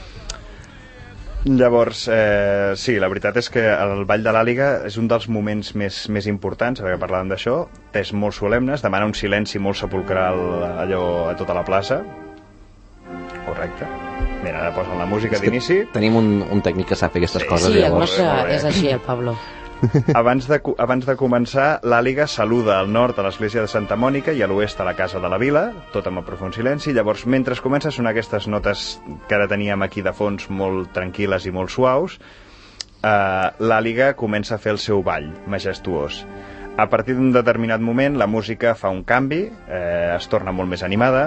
[SPEAKER 5] Llavors, eh, sí, la veritat és que el ball de l'àliga és un dels moments més, més importants, ara que parlàvem d'això, és molt solemne, es demana un silenci molt sepulcral allò a tota la plaça. Correcte. Mira, ara posen la música d'inici.
[SPEAKER 2] Tenim un, un tècnic que sap fer aquestes
[SPEAKER 5] sí,
[SPEAKER 2] coses.
[SPEAKER 3] Sí, el
[SPEAKER 2] llavors.
[SPEAKER 3] nostre és així, el Pablo.
[SPEAKER 5] Abans de, abans de començar, l'àliga saluda al nord a l'església de Santa Mònica i a l'oest a la casa de la Vila, tot amb el profund silenci. Llavors, mentre comença a sonar aquestes notes que ara teníem aquí de fons molt tranquil·les i molt suaus, eh, l'àliga comença a fer el seu ball majestuós. A partir d'un determinat moment, la música fa un canvi, eh, es torna molt més animada,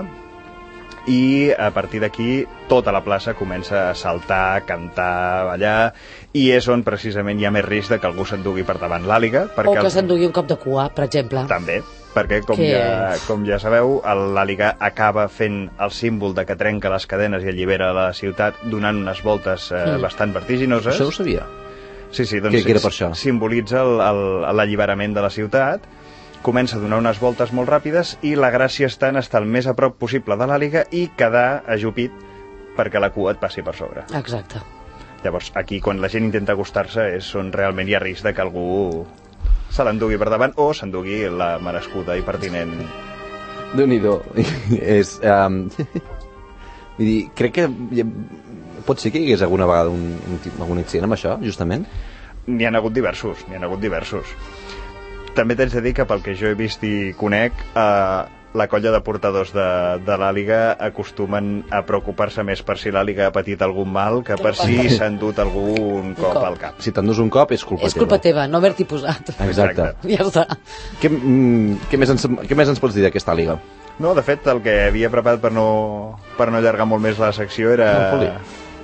[SPEAKER 5] i a partir d'aquí tota la plaça comença a saltar, cantar, ballar, i és on precisament hi ha més risc de que algú s'endugui per davant l'àliga.
[SPEAKER 3] O que el... s'endugui un cop de cua, per exemple.
[SPEAKER 5] També, perquè com, que... ja, com ja sabeu, l'àliga acaba fent el símbol de que trenca les cadenes i allibera la ciutat donant unes voltes eh, mm. bastant vertiginoses.
[SPEAKER 2] Això ho sabia?
[SPEAKER 5] Sí, sí, doncs
[SPEAKER 2] que, que era per això?
[SPEAKER 5] Simbolitza l'alliberament de la ciutat. Comença a donar unes voltes molt ràpides i la gràcia està en estar el més a prop possible de l'àliga i quedar ajupit perquè la cua et passi per sobre.
[SPEAKER 3] Exacte.
[SPEAKER 5] Llavors, aquí, quan la gent intenta acostar-se, és on realment hi ha risc de que algú se l'endugui per davant o s'endugui la merescuda i pertinent.
[SPEAKER 2] Déu-n'hi-do. és... Um... Vull dir, crec que... Pot ser que hi hagués alguna vegada un, un, algun accident amb això, justament?
[SPEAKER 5] N'hi ha hagut diversos, n'hi ha hagut diversos. També t'haig de dir que pel que jo he vist i conec, eh, la colla de portadors de, de l'àliga acostumen a preocupar-se més per si l'àliga ha patit algun mal que per si s'ha endut algun cop, cop al cap.
[SPEAKER 2] Si t'endús un cop és culpa teva.
[SPEAKER 3] És culpa teva, no haver-t'hi posat.
[SPEAKER 2] Exacte.
[SPEAKER 3] Ja està.
[SPEAKER 2] Què, mm, què, més ens, què més ens pots dir d'aquesta àliga?
[SPEAKER 5] No, de fet, el que havia preparat per no, per no allargar molt més la secció era...
[SPEAKER 2] No, foli.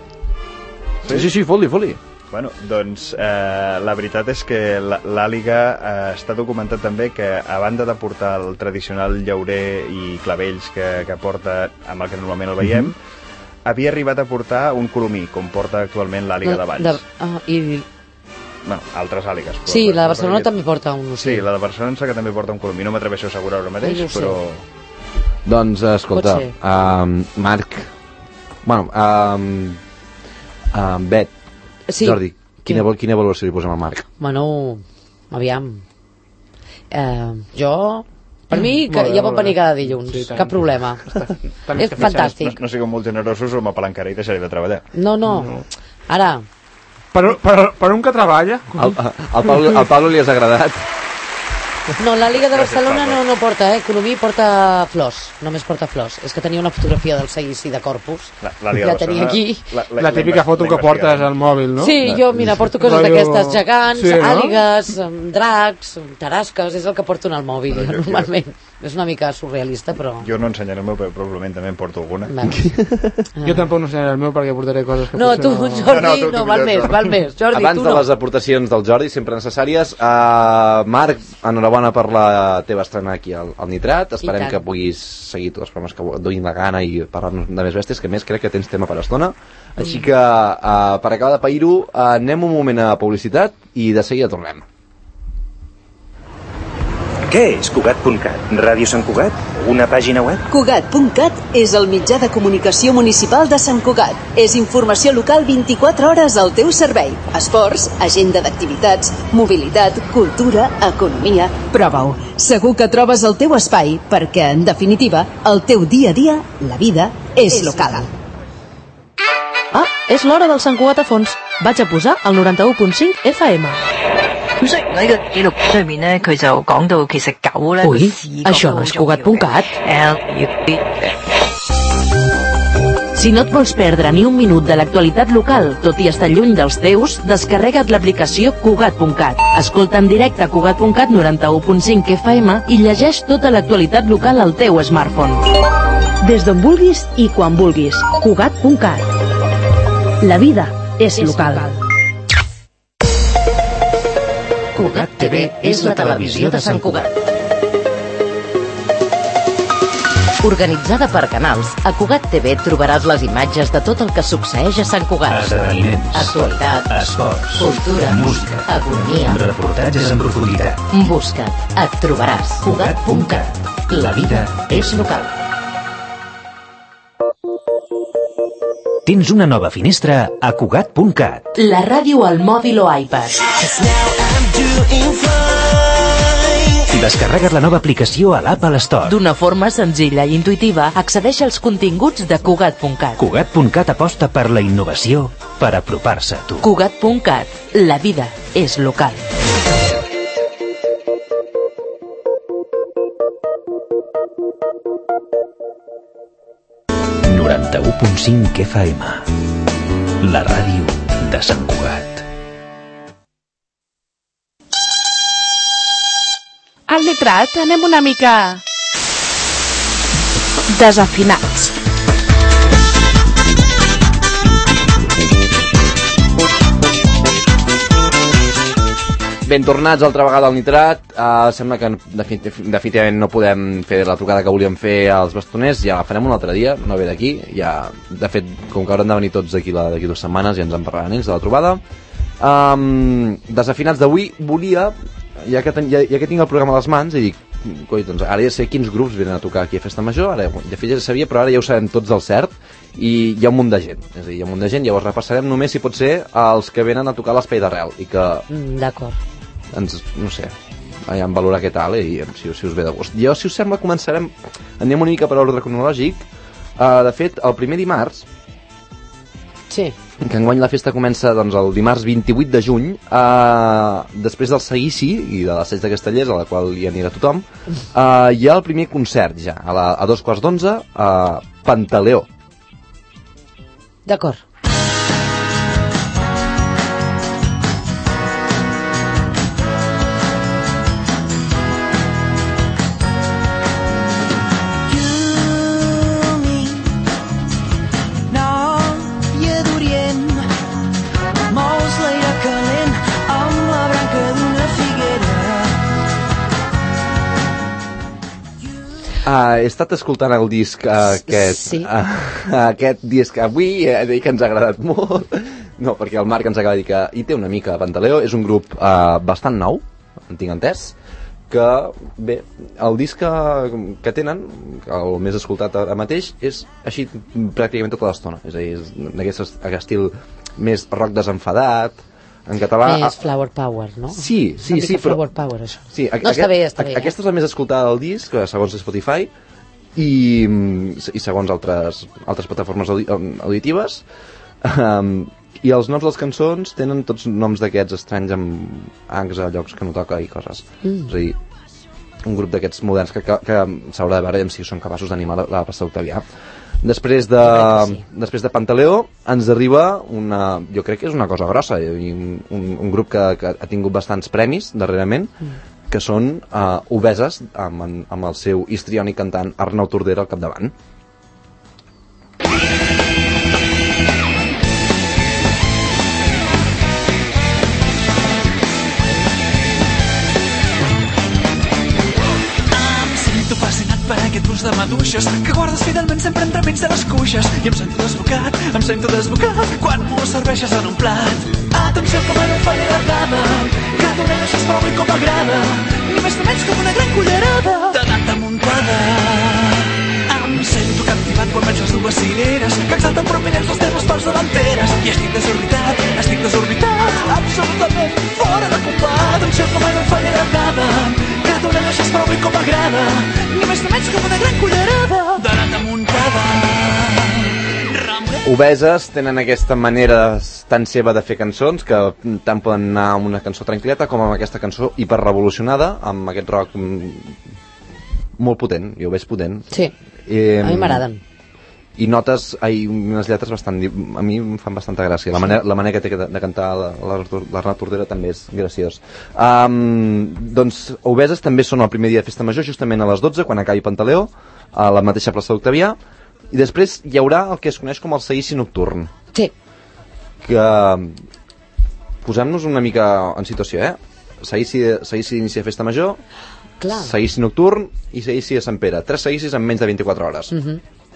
[SPEAKER 2] Sí, sí, sí, foli, foli.
[SPEAKER 5] Bueno, doncs eh, la veritat és que l'àliga eh, està documentat també que a banda de portar el tradicional llaurer i clavells que, que porta, amb el que normalment el veiem, mm-hmm. havia arribat a portar un colomí, com porta actualment l'àliga de Valls. De,
[SPEAKER 3] ah, i...
[SPEAKER 5] Bueno, altres àligues.
[SPEAKER 3] Sí, la de Barcelona també porta un.
[SPEAKER 5] Sí, la de Barcelona que també porta un colomí. No m'atreveixo a assegurar ara mateix, no però...
[SPEAKER 2] Doncs, escolta, um, Marc... Bueno, um, um, Bet, sí. Jordi, quina, quina valoració li posem a Marc?
[SPEAKER 3] Bueno, aviam. Eh, jo... Per mi, que ja pot venir cada dilluns, sí, cap problema. Està, és fantàstic.
[SPEAKER 5] No, no sigueu molt generosos o m'apalancaré i deixaré de treballar.
[SPEAKER 3] No, no. no. Ara...
[SPEAKER 6] Per, per, per un que treballa...
[SPEAKER 2] Al, al, Pablo, al Pablo li has agradat?
[SPEAKER 3] No, la Liga de Barcelona no, no porta, eh? Economí porta flors, només porta flors. És que tenia una fotografia del seguici de Corpus. La, la Liga de Barcelona... Aquí.
[SPEAKER 6] La, la, la típica foto que portes al mòbil, no?
[SPEAKER 3] Sí, jo, mira, porto coses d'aquestes gegants, sí, no? Àligues, dracs, tarasques, és el que porto en el mòbil, no, normalment. És una mica surrealista, però...
[SPEAKER 5] Jo no ensenyaré el meu, però probablement també en porto alguna.
[SPEAKER 6] Jo tampoc no ensenyaré el meu perquè portaré coses que
[SPEAKER 3] no,
[SPEAKER 6] potser
[SPEAKER 3] tu,
[SPEAKER 6] no...
[SPEAKER 3] Jordi, no, no, no val més, val més. Jordi,
[SPEAKER 2] abans
[SPEAKER 3] tu
[SPEAKER 2] de
[SPEAKER 3] no.
[SPEAKER 2] les aportacions del Jordi, sempre necessàries, uh, Marc, enhorabona per la teva estrena aquí al, al Nitrat. Esperem que puguis seguir tots els programes que et duguin la gana i parlar-nos de més bèsties, que més crec que tens tema per estona. Així que, uh, per acabar de pair-ho, uh, anem un moment a publicitat i de seguida tornem.
[SPEAKER 7] Què és Cugat punt cat? Ràdio Sant Cugat? Una pàgina web?
[SPEAKER 8] Cugat punt cat és el mitjà de comunicació municipal de Sant Cugat. És informació local vint-i-quatre hores al teu servei. Esports, agenda d'activitats, mobilitat, cultura, economia... Prova-ho. Segur que trobes el teu espai perquè, en definitiva, el teu dia a dia, la vida, és local.
[SPEAKER 9] Ah, és l'hora del Sant Cugat a fons. Vaig a posar el noranta-u punt cinc F M.
[SPEAKER 10] Ui,
[SPEAKER 9] això no és Cugat punt cat. Si no et vols perdre ni un minut de l'actualitat local, tot i estar lluny dels teus, descarrega't l'aplicació Cugat punt cat. Escolta en directe a Cugat punt cat noranta-u punt cinc F M i llegeix tota l'actualitat local al teu smartphone. Des d'on vulguis i quan vulguis. Cugat punt cat. La vida és local.
[SPEAKER 11] Cugat T V és la televisió de Sant Cugat. Organitzada per canals, a Cugat T V trobaràs les imatges de tot el que succeeix a Sant Cugat.
[SPEAKER 12] Esdeveniments,
[SPEAKER 11] actualitat,
[SPEAKER 12] esports,
[SPEAKER 11] cultura,
[SPEAKER 12] música,
[SPEAKER 11] economia,
[SPEAKER 12] reportatges en profunditat.
[SPEAKER 11] Busca't, et trobaràs. Cugat punt cat. La vida és local.
[SPEAKER 12] Tens una nova finestra a Cugat punt cat.
[SPEAKER 9] La ràdio al mòbil o iPad.
[SPEAKER 12] Descarrega't la nova aplicació a l'Apple Store.
[SPEAKER 9] D'una forma senzilla i intuïtiva, accedeix als continguts de Cugat punt cat.
[SPEAKER 12] Cugat punt cat aposta per la innovació per apropar-se a tu.
[SPEAKER 9] Cugat punt cat. La vida és local.
[SPEAKER 12] noranta-u punt cinc F M. La ràdio de Sant Cugat.
[SPEAKER 4] Al Nitrat anem una mica desafinats.
[SPEAKER 2] Ben tornats altra vegada al Nitrat. Uh, sembla que definitivament no podem fer la trucada que volíem fer als bastoners. Ja la farem un altre dia, no ve d'aquí. Ja, de fet, com que hauran de venir tots d'aquí d'aquí dues setmanes, ja ens en parlaran ells de la trobada. Um, desafinats d'avui, volia, ja que, ten, ja, ja que tinc el programa a les mans, i dic, coi, doncs ara ja sé quins grups venen a tocar aquí a Festa Major. Ara, de fet ja sabia, però ara ja ho sabem tots del cert, i hi ha un munt de gent. És a dir, hi ha un munt de gent, llavors repassarem només, si pot ser, els que venen a tocar l'Espai d'Arrel, i que...
[SPEAKER 3] Mm, d'acord.
[SPEAKER 2] Ens, no sé, ja em valora què tal, eh, i si, si us ve de gust. Jo, si us sembla, començarem, anem una mica per ordre cronològic. Uh, de fet, el primer dimarts,
[SPEAKER 3] sí,
[SPEAKER 2] que enguany la festa comença doncs, el dimarts vint-i-vuit de juny, uh, després del seguici i de les Seix de Castellers, a la qual hi anirà tothom, uh, hi ha el primer concert ja, a, la, a dos quarts d'onze, a Pantaleó.
[SPEAKER 3] D'acord.
[SPEAKER 2] Uh, he estat escoltant el disc uh, aquest,
[SPEAKER 3] sí.
[SPEAKER 2] uh, aquest disc avui, he de dir que ens ha agradat molt, no, perquè el Marc ens acaba de dir que hi té una mica a Pantaleó, és un grup uh, bastant nou, en tinc entès, que bé, el disc que, que tenen, el més escoltat ara mateix, és així pràcticament tota l'estona, és a dir, és d'aquest estil més rock desenfadat, en català...
[SPEAKER 3] Més flower power, no?
[SPEAKER 2] Sí, sí, sí,
[SPEAKER 3] però... flower power, això. Sí, a, no, està bé, està bé.
[SPEAKER 2] Aquesta és la més escoltada del disc, segons Spotify, i, i segons altres, altres plataformes auditives. Um, I els noms de les cançons tenen tots noms d'aquests estranys amb ancs a llocs que no toca i coses. Mm. És a dir, un grup d'aquests moderns que, que, que s'haurà de veure si són capaços d'animar la, la pasta d'Octavià. Després de, sí. després de Pantaleó ens arriba una, jo crec que és una cosa grossa, un, un, un grup que, que ha tingut bastants premis darrerament, mm. que són uh, obeses, amb, amb el seu histriònic cantant Arnau Tordera al capdavant.
[SPEAKER 10] Per aquest gust de maduixes que guardes fidelment sempre entremig de les cuixes i em sento desbocat, em sento desbocat quan m'ho serveixes en un plat. Atenció com en un paller de rama que donem això és prou i com agrada, ni més ni menys com una gran cullerada de nata muntada. Em sento captivat quan veig les dues cireres que exalten prominents les teves parts delanteres i estic desorbitat, estic desorbitat absolutament fora de combat. Atenció com en un paller de rama que donem això és prou i com agrada, ni més ni menys com una gran cullerada de nata muntada.
[SPEAKER 2] Obeses tenen aquesta manera tan seva de fer cançons que tant poden anar amb una cançó tranquil·leta com amb aquesta cançó hiperrevolucionada, amb aquest rock molt potent, jo ho veig potent.
[SPEAKER 3] Sí, eh, a mi m'agraden.
[SPEAKER 2] I notes, ai, unes lletres bastant... A mi em fan bastanta gràcia. La manera, la manera que té de, de cantar l'Arnau Tordera també és graciós. Um, doncs, Obeses també són el primer dia de Festa Major, justament a les dotze, quan acabi Pantaleó, a la mateixa plaça d'Octavià, i després hi haurà el que es coneix com el seguici nocturn.
[SPEAKER 3] Sí.
[SPEAKER 2] Que... Posem-nos una mica en situació, eh? Seguici, seguici d'inici de Festa Major,
[SPEAKER 3] clar,
[SPEAKER 2] seguici nocturn i seguici de Sant Pere. Tres seguicis en menys de vint-i-quatre hores.
[SPEAKER 3] Mhm.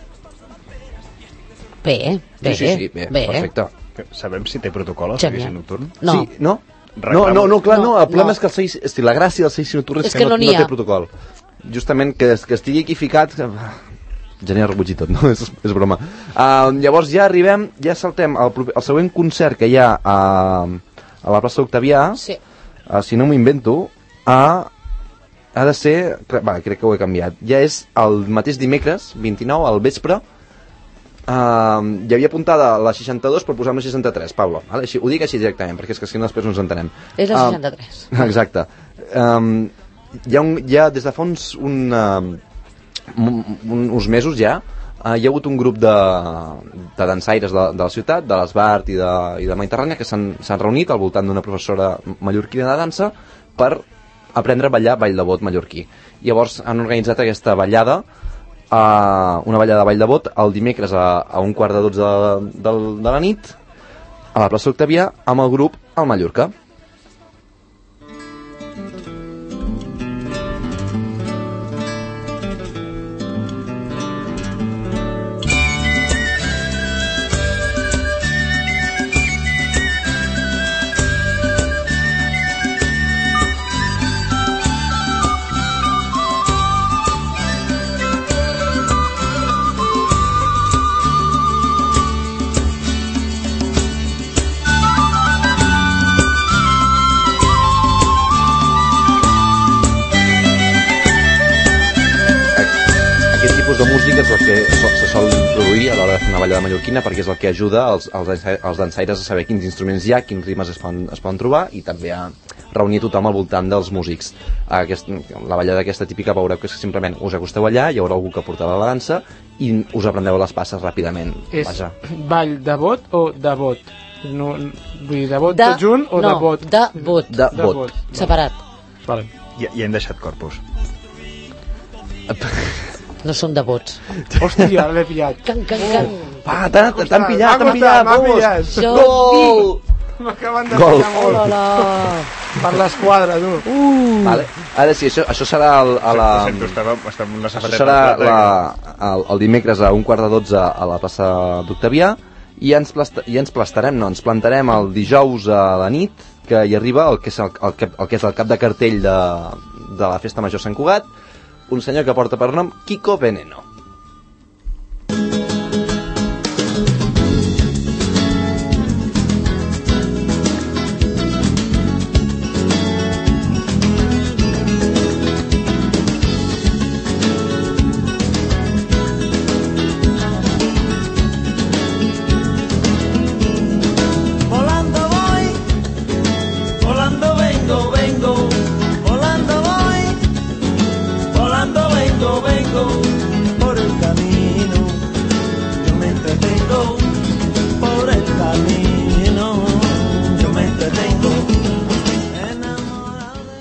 [SPEAKER 3] Bé, bé,
[SPEAKER 2] sí, sí, sí, bé,
[SPEAKER 3] bé.
[SPEAKER 2] Perfecte.
[SPEAKER 5] Sabem si té protocol el seguici nocturn?
[SPEAKER 3] No.
[SPEAKER 2] Sí, no? No, no, no, clar, no, no el problema no. és que el seguici, és la gràcia del seguici nocturn és, és que, que no, no, no té protocol. Justament que, que estigui aquí ficat... Genera rebuig i tot, no? És, és broma. Uh, llavors ja arribem, ja saltem al, al següent concert que hi ha a, a la plaça d'Octavià,
[SPEAKER 3] sí.
[SPEAKER 2] uh, si no m'ho invento, a, ha de ser... Va, crec que ho he canviat. Ja és el mateix dimecres, vint-i-nou, al vespre. Uh, hi havia apuntada la seixanta-dos per posar-me seixanta-tres, Pablo, vale? Així, ho dic així directament perquè és que si no després no ens entenem.
[SPEAKER 3] És la seixanta-tres.
[SPEAKER 2] Uh, exacte. Um, hi, ha un, hi ha des de fa uns, un, uh, un, uns mesos ja uh, hi ha hagut un grup de, de dansaires de, de la ciutat, de l'Esbart i de, i de Mediterrània, que s'han reunit al voltant d'una professora mallorquina de dansa per aprendre a ballar ball de bot mallorquí. Llavors han organitzat aquesta ballada, Uh, una ballada de ball de bot el dimecres a, a un quart de dotze de, de, de la nit a la plaça d'Octavià amb el grup El Mallorca. De música és el que se sol produir a l'hora de fer una ballada mallorquina perquè és el que ajuda als, als, als dansaires a saber quins instruments hi ha, quins rimes es poden, es poden trobar i també a reunir tothom al voltant dels músics. Aquest, la ballada aquesta típica veureu que és que simplement us acosteu allà, hi haurà algú que portarà la dansa i us aprendeu les passes ràpidament.
[SPEAKER 6] És
[SPEAKER 2] Vaja.
[SPEAKER 6] Ball de bot o de bot? No, vull dir, de bot
[SPEAKER 3] de,
[SPEAKER 6] tot junt o
[SPEAKER 3] no,
[SPEAKER 6] de bot?
[SPEAKER 3] de bot.
[SPEAKER 2] De, de bot.
[SPEAKER 3] bot. Separat.
[SPEAKER 6] Vale.
[SPEAKER 5] I, I hem deixat corpus.
[SPEAKER 3] No són de vots.
[SPEAKER 6] Hòstia, l'he pillat.
[SPEAKER 3] Can, can, can.
[SPEAKER 2] Va, t'han pillat, t'han pillat,
[SPEAKER 6] m'han pillat.
[SPEAKER 2] Gol!
[SPEAKER 6] M'acaben de
[SPEAKER 2] Gol.
[SPEAKER 6] pillar molt.
[SPEAKER 3] Hola.
[SPEAKER 6] Per l'esquadra, tu.
[SPEAKER 2] Uh. Vale. Ara sí, això, això serà el, a la...
[SPEAKER 5] Sento, estava, estava una
[SPEAKER 2] això serà la, el, el dimecres a un quart de dotze a la plaça d'Octavià i ens, plasta, i ens plastarem, no, ens plantarem el dijous a la nit que hi arriba el que és el, el, el, que és el cap de cartell de, de la Festa Major Sant Cugat, un senyor que porta per nom Kiko Veneno.
[SPEAKER 10] Volando voy, volando vengo, vengo, volando voy, volando vengo, vengo,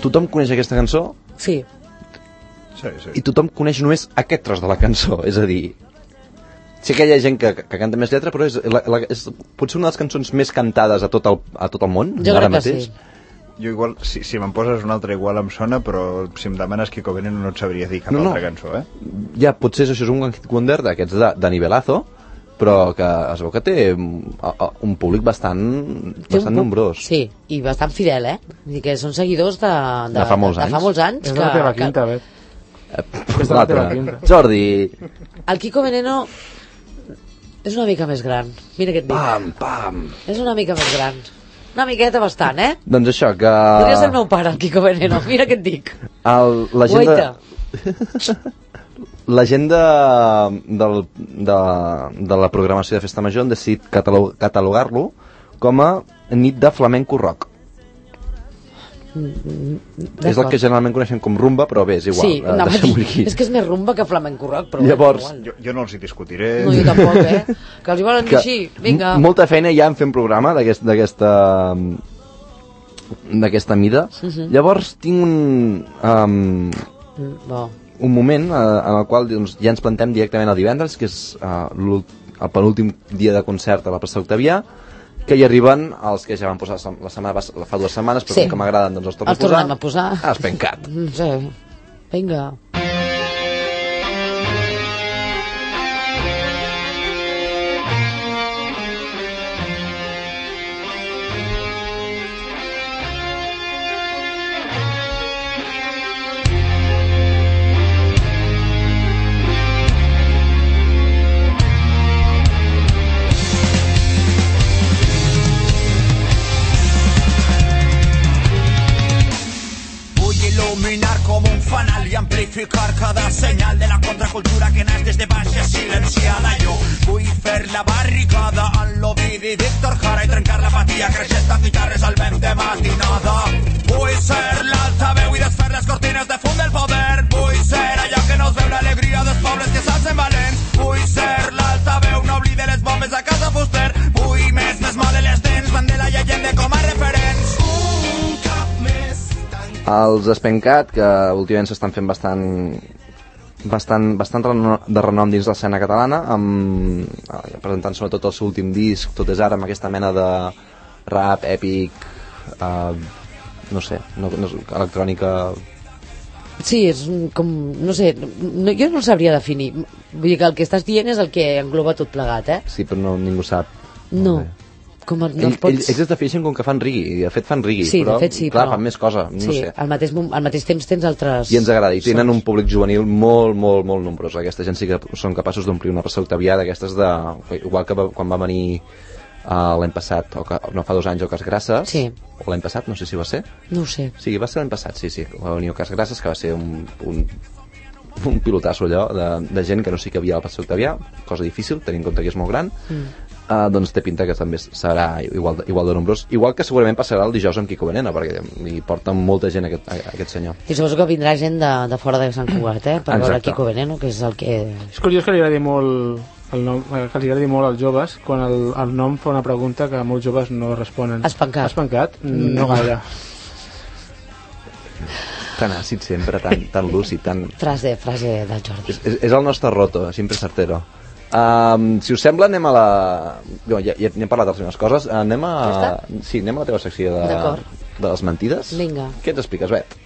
[SPEAKER 2] tothom coneix aquesta cançó.
[SPEAKER 3] Sí.
[SPEAKER 5] Sí, sí.
[SPEAKER 2] I tothom coneix només aquest tros de la cançó, és a dir, sí que hi ha gent que, que canta més lletra, però és, la, la, és potser una de les cançons més cantades a tot el, a tot el món,
[SPEAKER 3] jo
[SPEAKER 2] ara
[SPEAKER 3] crec que
[SPEAKER 2] mateix.
[SPEAKER 3] sí.
[SPEAKER 5] Jo igual, si, si me'n poses una altra igual em sona, però si em demanes Kiko Veneno no et sabria dir cap
[SPEAKER 2] no,
[SPEAKER 5] altra
[SPEAKER 2] no.
[SPEAKER 5] cançó, eh?
[SPEAKER 2] Ja, potser això és un one hit wonder d'aquests de, de nivelazo, però que es veu que té un públic bastant, bastant nombrós.
[SPEAKER 3] Sí, i bastant fidel, eh? Vull dir que són seguidors de, de,
[SPEAKER 2] de fa molts anys.
[SPEAKER 3] De fa molts anys
[SPEAKER 6] és que, la teva quinta,
[SPEAKER 3] que...
[SPEAKER 6] Bet. És la teva quinta.
[SPEAKER 2] Jordi.
[SPEAKER 3] El Kiko Veneno és una mica més gran. Mira què et dic.
[SPEAKER 2] Pam, pam.
[SPEAKER 3] És una mica més gran. Una miqueta bastant, eh?
[SPEAKER 2] Doncs això, que...
[SPEAKER 3] Podria ser el meu pare, el Kiko Veneno. Mira què et dic.
[SPEAKER 2] El, la gent de... La gent de, de, de, de la programació de Festa Major han decidit catalog, catalogar-lo com a nit de flamenco rock. És el que generalment coneixem com rumba, però bé, és igual.
[SPEAKER 3] Sí,
[SPEAKER 2] eh,
[SPEAKER 3] dir, és que és més rumba que flamenco rock, però
[SPEAKER 2] llavors,
[SPEAKER 3] bueno,
[SPEAKER 5] jo, jo no els hi discutiré.
[SPEAKER 3] No, jo tampoc, eh? Que els hi volen dir així, vinga.
[SPEAKER 2] Molta feina ja en fent programa d'aquesta d'aquesta mida. Uh -huh. Llavors tinc un um,
[SPEAKER 3] Bo.
[SPEAKER 2] un moment uh, en el qual doncs, ja ens plantem directament el divendres, que és uh, el penúltim dia de concert a la plaça Octavià, que hi arriben els que ja van posar la setmana, fa dues setmanes, però sí, que m'agraden, doncs els torno
[SPEAKER 3] els
[SPEAKER 2] a posar.
[SPEAKER 3] tornem a posar.
[SPEAKER 2] Ah, Espencat.
[SPEAKER 3] Sí, vinga.
[SPEAKER 10] Amplificar cada senyal de la contracultura que naix des de baix i silenciada. Jo vull fer la barricada en l'Ovidi Víctor Jara i trencar l'apatia creixent amb guitarres al vent de matinada. Vull ser l'altaveu i desfer les cortines de fum del poder. Vull ser allò que no es veu l'alegria dels pobles que s'alcen valents. Vull ser l'altaveu, no oblide les bombes a casa Fuster. Vull més, més mole les dents, Mandela i Allende com a referents. Un cap més.
[SPEAKER 2] Els Espencat, que últimament s'estan fent bastant bastant, bastant de renom dins l'escena catalana, amb, presentant sobretot el seu últim disc, Tot és ara, amb aquesta mena de rap èpic, uh, no sé, no, no, electrònica...
[SPEAKER 3] Sí, és com, no sé, no, jo no el sabria definir. Vull dir que el que estàs dient és el que engloba tot plegat, eh?
[SPEAKER 2] Sí, però no, ningú sap.
[SPEAKER 3] No. Com no
[SPEAKER 2] Ell,
[SPEAKER 3] pots...
[SPEAKER 2] ells, ells es defineixen com que fan reggae, i de fet fan reggae,
[SPEAKER 3] sí,
[SPEAKER 2] però,
[SPEAKER 3] de fet, sí,
[SPEAKER 2] clar,
[SPEAKER 3] però...
[SPEAKER 2] fan més cosa, no
[SPEAKER 3] sí,
[SPEAKER 2] sé.
[SPEAKER 3] al mateix, al mateix temps tens altres...
[SPEAKER 2] I ens agrada, i tenen un públic juvenil molt, molt, molt nombrós. Aquesta gent sí que són capaços d'omplir una plaça Octavià d'aquestes de... Igual que va, quan va venir uh, l'any passat, o que, no fa dos anys, o Cas Grasses,
[SPEAKER 3] sí.
[SPEAKER 2] o l'any passat, no sé si va ser.
[SPEAKER 3] No ho sé.
[SPEAKER 2] Sí, va ser l'any passat, sí, sí. Va venir Cas Grasses, que va ser un, un, un pilotasso allò, de, de gent que no sé que havia a la plaça Octavià, cosa difícil, tenint en compte que és molt gran. Mm. Uh, doncs té pinta que també serà igual de, igual de nombrós, igual que segurament passarà el dijous amb Kiko Veneno, perquè hi porta molta gent aquest, aquest senyor.
[SPEAKER 3] I suposo que vindrà gent de, de fora de Sant Cugat, eh, per
[SPEAKER 2] Exacte.
[SPEAKER 3] veure Kiko Veneno, que és el que...
[SPEAKER 6] És curiós que li agradi molt el nom, que els agradi molt als joves quan el, el nom fa una pregunta que molts joves no responen.
[SPEAKER 3] Espencat.
[SPEAKER 6] Espencat? No gaire.
[SPEAKER 2] Tan àcid sempre, tan, tan lúcid, tan...
[SPEAKER 3] Frase, frase del Jordi.
[SPEAKER 2] És, és, és el nostre roto, sempre certero. Um, si us sembla, anem a la... No, ja, ja hem parlat de les meves coses. Anem a...
[SPEAKER 3] Ja
[SPEAKER 2] sí, anem a la teva secció de, de les mentides.
[SPEAKER 3] Vinga.
[SPEAKER 2] Què ens expliques, Bet?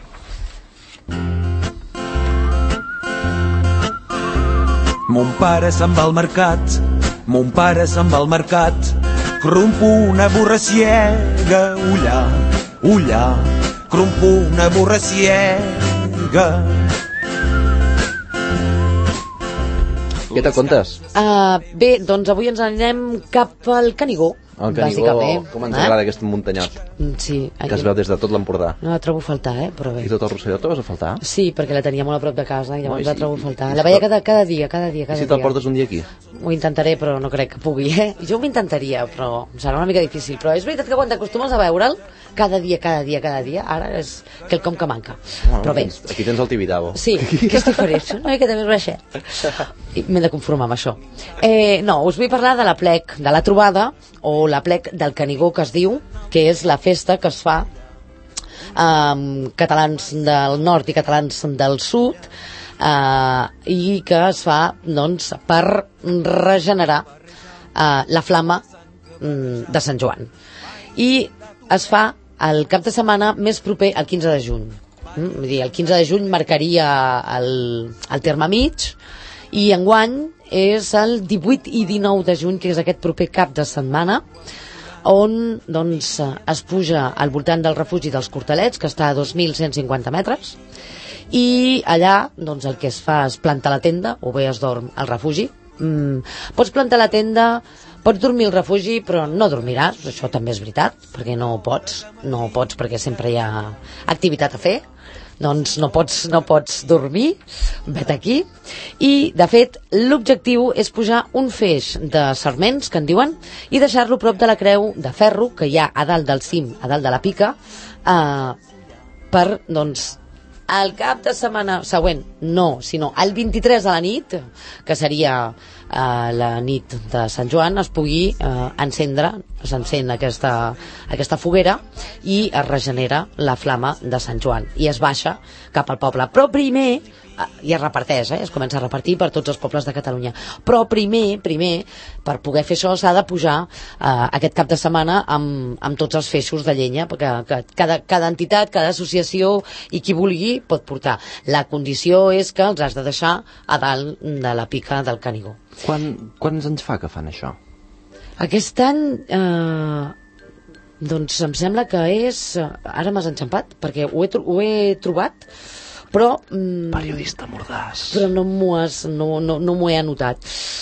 [SPEAKER 10] Mon pare se'n va al mercat, mon pare se'n va al mercat, crumpo una burra ciega, ullà, ullà, crumpo una burra ciega.
[SPEAKER 2] Què te contes?
[SPEAKER 3] Uh, bé, doncs avui ens anem cap al Canigó.
[SPEAKER 2] El Canigó,
[SPEAKER 3] bàsicament.
[SPEAKER 2] com ens
[SPEAKER 3] eh?
[SPEAKER 2] agrada aquest muntanyot.
[SPEAKER 3] Sí.
[SPEAKER 2] Que es veu des de tot l'Empordà.
[SPEAKER 3] No la trobo a faltar, eh? Però bé.
[SPEAKER 2] I tot el Rosselló te vas a faltar?
[SPEAKER 3] Sí, perquè la tenia molt a prop de casa i llavors
[SPEAKER 2] Oi,
[SPEAKER 3] la
[SPEAKER 2] sí,
[SPEAKER 3] trobo a
[SPEAKER 2] i-
[SPEAKER 3] faltar.
[SPEAKER 2] i-
[SPEAKER 3] La veia cada, cada dia, cada dia,
[SPEAKER 2] I
[SPEAKER 3] cada
[SPEAKER 2] si
[SPEAKER 3] dia.
[SPEAKER 2] te'l portes un dia aquí?
[SPEAKER 3] Ho intentaré, però no crec que pugui, eh? Jo ho intentaria, però serà una mica difícil. Però és veritat que quan t'acostumes a veure'l, cada dia, cada dia, cada dia, ara és quelcom que manca.
[SPEAKER 2] No,
[SPEAKER 3] Però bé,
[SPEAKER 2] aquí tens el Tibidabo.
[SPEAKER 3] sí, que és diferent, una miqueta més baixet. I m'he de conformar amb això. Eh, no, us vull parlar de la plec de la trobada, o la plec del Canigó, que es diu, que és la festa que es fa eh, catalans del nord i catalans del sud, eh, i que es fa doncs, per regenerar eh, la flama mm, de Sant Joan. I es fa el cap de setmana més proper al quinze de juny. Mm? Vull dir, el quinze de juny marcaria el, el terme mig, i enguany és el divuit i dinou de juny, que és aquest proper cap de setmana, on doncs, es puja al voltant del refugi dels Cortalets, que està a dos mil cent cinquanta metres, i allà doncs, el que es fa és plantar la tenda, o bé es dorm al refugi. Mm, pots plantar la tenda, pots dormir al refugi, però no dormiràs, això també és veritat, perquè no pots, no pots perquè sempre hi ha activitat a fer, doncs no pots, no pots dormir, vet aquí. I, de fet, l'objectiu és pujar un feix de sarments, que en diuen, i deixar-lo prop de la creu de ferro que hi ha a dalt del cim, a dalt de la pica, eh, per, doncs, el cap de setmana següent, no, sinó el vint-i-tres a la nit, que seria eh, la nit de Sant Joan, es pugui eh, encendre, s'encén aquesta, aquesta foguera i es regenera la flama de Sant Joan i es baixa cap al poble. Però primer, eh, i es reparteix, eh, es comença a repartir per tots els pobles de Catalunya, però primer, primer, per poder fer això s'ha de pujar eh, aquest cap de setmana amb, amb tots els feixos de llenya, perquè que cada, cada entitat, cada associació i qui vulgui pot portar. La condició és que els has de deixar a dalt de la pica del Canigó.
[SPEAKER 2] Quan, quants anys fa que fan això?
[SPEAKER 3] Aquest any, eh, doncs em sembla que és... Ara m'has enxampat, perquè ho he, ho he trobat, però... Mm,
[SPEAKER 2] periodista mordàs.
[SPEAKER 3] Però no m'ho has... No, no, no m'ho he anotat.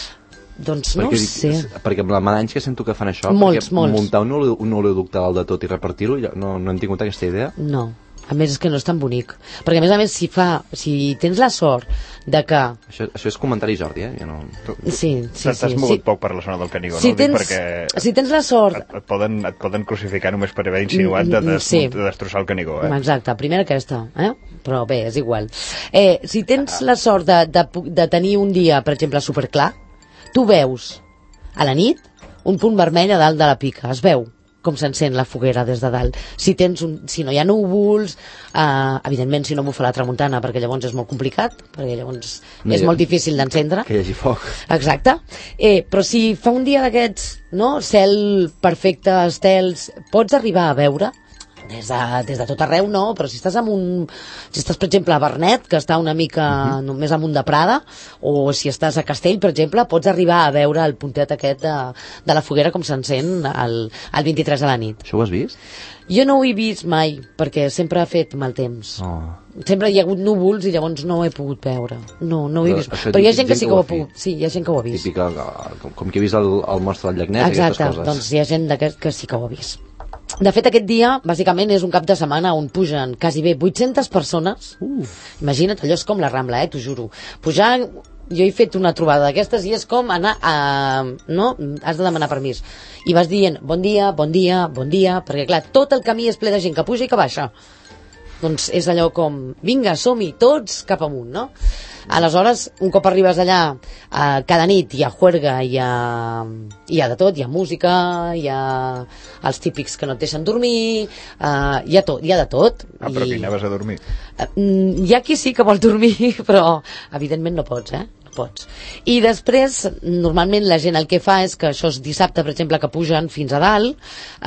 [SPEAKER 3] Doncs no
[SPEAKER 2] perquè,
[SPEAKER 3] ho sé.
[SPEAKER 2] Perquè amb la d'anys que sento que fan això,
[SPEAKER 3] molts,
[SPEAKER 2] perquè
[SPEAKER 3] molts.
[SPEAKER 2] muntar un, ole, un oleoducte dalt de tot i repartir-ho, no, no hem tingut aquesta idea?
[SPEAKER 3] No. A més, és que no és tan bonic. Perquè, a més a més, si fa... Si tens la sort de que...
[SPEAKER 2] Això, això és comentari, Jordi, eh? Jo no...
[SPEAKER 3] Sí, sí,
[SPEAKER 5] T'has
[SPEAKER 3] sí.
[SPEAKER 5] mogut
[SPEAKER 3] sí.
[SPEAKER 5] poc per la zona del Canigó,
[SPEAKER 3] si
[SPEAKER 5] no?
[SPEAKER 3] Tens,
[SPEAKER 5] perquè
[SPEAKER 3] si tens la sort...
[SPEAKER 5] Et, et, poden, et poden crucificar només per haver insinuat de, des,
[SPEAKER 3] sí.
[SPEAKER 5] de destrossar el Canigó, eh?
[SPEAKER 3] Exacte, primera aquesta, eh? Però bé, és igual. Eh, si tens la sort de, de, de tenir un dia, per exemple, superclar, tu veus a la nit un punt vermell a dalt de la pica, es veu com s'encén la foguera des de dalt. Si, tens un, si no hi ha núvols, eh, evidentment si no m'ho fa la tramuntana, perquè llavors és molt complicat, perquè llavors no és ha, molt difícil d'encendre.
[SPEAKER 2] Que hi hagi foc.
[SPEAKER 3] Exacte. Eh, però si fa un dia d'aquests, no? Cel perfecte, estels, pots arribar a veure des de, des de tot arreu, no, però si estàs amb un, si estàs per exemple a Vernet, que està una mica uh-huh. només amunt de Prada, o si estàs a Castell, per exemple, pots arribar a veure el puntet aquest de, de la foguera com s'encén el, el vint-i-tres a la nit.
[SPEAKER 2] Això ho has vist?
[SPEAKER 3] Jo no ho he vist mai, perquè sempre ha fet mal temps. Oh. Sempre hi ha hagut núvols i llavors no ho he pogut veure. No, no ho he vist. Però, però hi ha gent que sí que ho ha pogut. Sí, hi ha gent que ho ha vist.
[SPEAKER 2] Típica, com, com que he vist el, el monstre del llac Ness i aquestes coses.
[SPEAKER 3] Exacte, doncs hi ha gent que sí que ho ha vist. De fet, aquest dia, bàsicament, és un cap de setmana on pugen quasi bé vuit-centes persones. Uh. Imagina't, allò és com la Rambla, eh, t'ho juro. Pujar, jo he fet una trobada d'aquestes i és com anar a... No? Has de demanar permís. I vas dient, bon dia, bon dia, bon dia, perquè, clar, tot el camí és ple de gent que puja i que baixa. Doncs és allò com, vinga, som-hi, tots cap amunt, no? Aleshores, un cop arribes allà, eh, cada nit hi ha juerga, hi ha, hi ha de tot, hi ha música, hi ha els típics que no et deixen dormir, eh, hi ha tot, hi ha de tot.
[SPEAKER 5] Ah, però aquí anaves a dormir?
[SPEAKER 3] Eh, hi ha qui sí que vol dormir, però evidentment no pots, eh? No pots. I després, normalment la gent el que fa és que això és dissabte, per exemple, que pugen fins a dalt.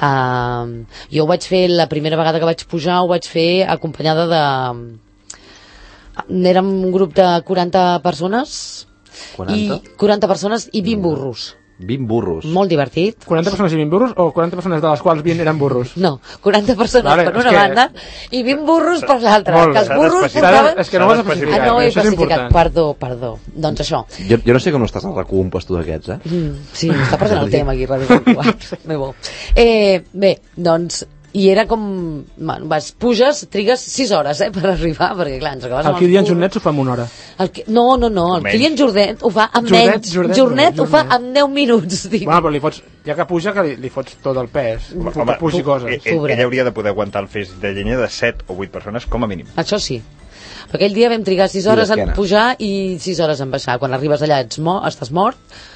[SPEAKER 3] Eh, jo ho vaig fer, la primera vegada que vaig pujar, ho vaig fer acompanyada de... Érem un grup de quaranta persones
[SPEAKER 2] quaranta?
[SPEAKER 3] I quaranta persones i vint burros.
[SPEAKER 2] vint burros?
[SPEAKER 3] Molt divertit.
[SPEAKER 6] quaranta persones i vint burros o quaranta persones de les quals vint eren burros?
[SPEAKER 3] No, quaranta persones
[SPEAKER 6] vale,
[SPEAKER 3] per una
[SPEAKER 6] que...
[SPEAKER 3] banda i vint burros per l'altra. Que els burros portaven...
[SPEAKER 6] És que no ho has especificat.
[SPEAKER 3] Ah, no ho he
[SPEAKER 6] especificat.
[SPEAKER 3] especificat, perdó, perdó. Doncs això.
[SPEAKER 2] Jo, jo no sé com no estàs al RAC u un puesto d'aquests, eh?
[SPEAKER 3] Mm, sí, està perdent el tema aquí, Ràdio Concuat. Bo. Eh, bé, doncs... I era com... Bueno, vas, puges, trigues sis hores, eh, per arribar, perquè clar, ens acabes...
[SPEAKER 6] El Kilian Jornet s'ho fa en una hora.
[SPEAKER 3] El que... No, no, no, el Kilian Jornet ho fa amb
[SPEAKER 6] Jornet,
[SPEAKER 3] menys.
[SPEAKER 6] Jornet,
[SPEAKER 3] Jornet
[SPEAKER 6] Jornet,
[SPEAKER 3] ho fa amb deu minuts, dic.
[SPEAKER 6] Bueno, però li fots... Ja que puja, que li, li fots tot el pes.
[SPEAKER 5] Home,
[SPEAKER 6] que pugi
[SPEAKER 5] tu,
[SPEAKER 6] coses.
[SPEAKER 5] Ell, ell hauria de poder aguantar el feix de llenya de set o vuit persones, com a mínim.
[SPEAKER 3] Això sí. Però aquell dia vam trigar sis hores en pujar i sis hores en baixar. Quan arribes allà ets mort, estàs mort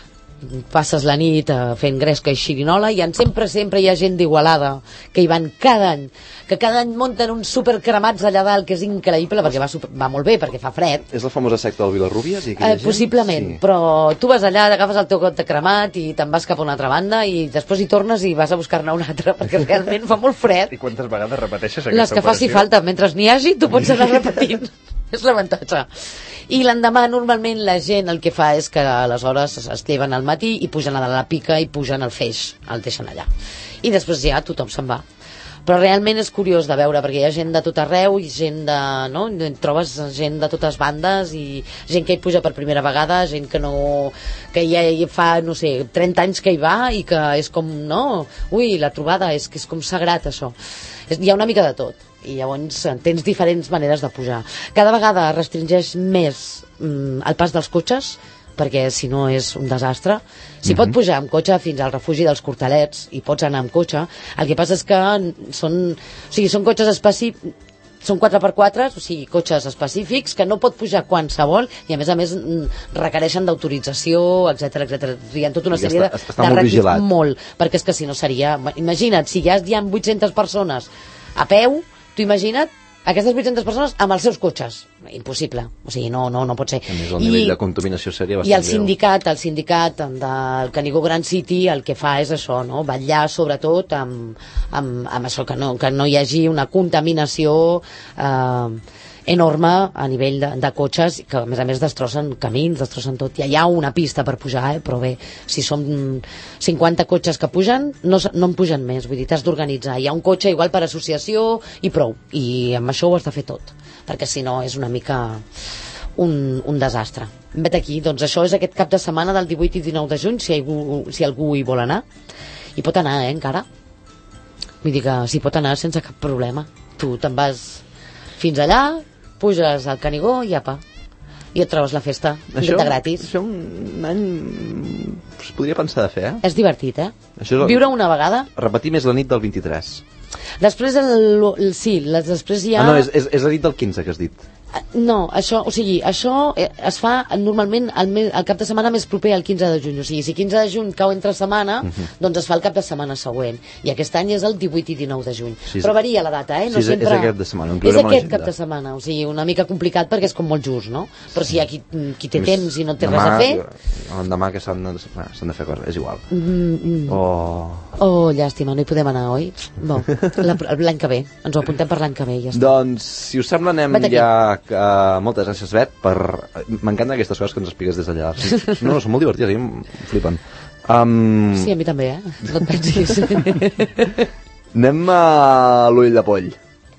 [SPEAKER 3] passes la nit uh, fent gresca i xirinola, i en sempre, sempre hi ha gent d'Igualada que hi van cada any, que cada any munten uns supercremats allà dalt, que és increïble, perquè va, super, va molt bé, perquè fa fred.
[SPEAKER 2] És la famosa secta del Vilarrúbies? I
[SPEAKER 3] Uh, possiblement, sí. Però tu vas allà, agafes el teu got de cremat i te'n vas cap a una altra banda i després hi tornes i vas a buscar-ne una altra, perquè realment fa molt fred.
[SPEAKER 5] I quantes vegades repeteixes aquesta
[SPEAKER 3] Les que
[SPEAKER 5] operació?
[SPEAKER 3] faci falta, mentre n'hi hagi tu pots anar repetint. És l'avantatge. I l'endemà normalment la gent el que fa és que aleshores es lleven al matí i pugen a la pica i pugen al feix, el deixen allà. I després ja tothom se'n va. Però realment és curiós de veure, perquè hi ha gent de tot arreu i gent de, no? Trobes gent de totes bandes i gent que hi puja per primera vegada, gent que no, que ja hi fa, no sé, trenta anys que hi va i que és com, no, ui, la trobada és que és com sagrat això. És, hi ha una mica de tot i llavors tens diferents maneres de pujar. Cada vegada restringeix més mm, el pas dels cotxes, perquè si no és un desastre. S'hi pot pujar amb cotxe fins al refugi dels Cortalets i pots anar amb cotxe. El que passa és que són, o sigui, són cotxes específics, són quatre per quatre, o sigui, cotxes específics que no pot pujar qualsevol i a més a més requereixen d'autorització, etcètera, etcètera. Hi ha tota una sèrie de,
[SPEAKER 2] està
[SPEAKER 3] de
[SPEAKER 2] molt vigilat.
[SPEAKER 3] Molt, perquè és que si no seria... Imagina't, si ja hi ha vuit-centes persones a peu, tu imagina't aquestes vuit-centes persones amb els seus cotxes. Impossible. O sigui, no, no, no pot ser.
[SPEAKER 2] A més, el nivell I, de contaminació seria bastant
[SPEAKER 3] I el sindicat, el sindicat del Canigó Grand City el que fa és això, no? Vetllar sobretot amb, amb, amb això, que no, que no hi hagi una contaminació eh, enorme a nivell de, de cotxes, que a més a més destrossen camins, destrossen tot. Ja hi ha una pista per pujar, eh? Però bé, si som cinquanta cotxes que pugen, no, no en pugen més, vull dir, t'has d'organitzar. Hi ha un cotxe igual per associació i prou, i amb això ho has de fer tot, perquè si no és una mica un, un desastre. Vet aquí, doncs això és aquest cap de setmana del divuit i dinou de juny, si algú, si algú hi vol anar. Hi pot anar, eh, encara. Vull dir que s'hi pot anar sense cap problema. Tu te'n vas fins allà, puges al Canigó i apa, i et trobes la festa això, de gratis.
[SPEAKER 2] Això un any es podria pensar de fer, eh?
[SPEAKER 3] És divertit, eh?
[SPEAKER 2] Això és...
[SPEAKER 3] Viure una vegada.
[SPEAKER 2] Repetir més la nit del vint-i-tres.
[SPEAKER 3] Després, el, el, sí, les, després hi ha...
[SPEAKER 2] Ah, no, és, és, és la nit del quinze que has dit.
[SPEAKER 3] No, això, o sigui, això es fa normalment el, el cap de setmana més proper al quinze de juny. O sigui, si quinze de juny cau entre setmana, uh-huh. doncs es fa el cap de setmana següent. I aquest any és el divuit i dinou de juny. Sí, però varia la data, eh? No
[SPEAKER 2] sí,
[SPEAKER 3] sempre...
[SPEAKER 2] és aquest de setmana.
[SPEAKER 3] És aquest cap de setmana. O sigui, una mica complicat perquè és com molt just, no? Però si hi ha qui, qui té temps i no té
[SPEAKER 2] demà,
[SPEAKER 3] res a fer...
[SPEAKER 2] L'endemà que s'han de, de fer coses, és igual.
[SPEAKER 3] Mm, mm.
[SPEAKER 2] Oh...
[SPEAKER 3] Oh, llàstima, no hi podem anar, oi? Bon, l'any que ve. Ens ho apuntem per l'any que ve, ja està.
[SPEAKER 2] Doncs, si us sembla, anem ja... Uh, moltes gràcies, Bet, per... M'encanten aquestes coses que ens expliques des d'allà. No, no, són molt divertides, a mi em flipen. Um...
[SPEAKER 3] Sí, a mi també, eh? No et pensis.
[SPEAKER 2] Anem a l'ull de poll.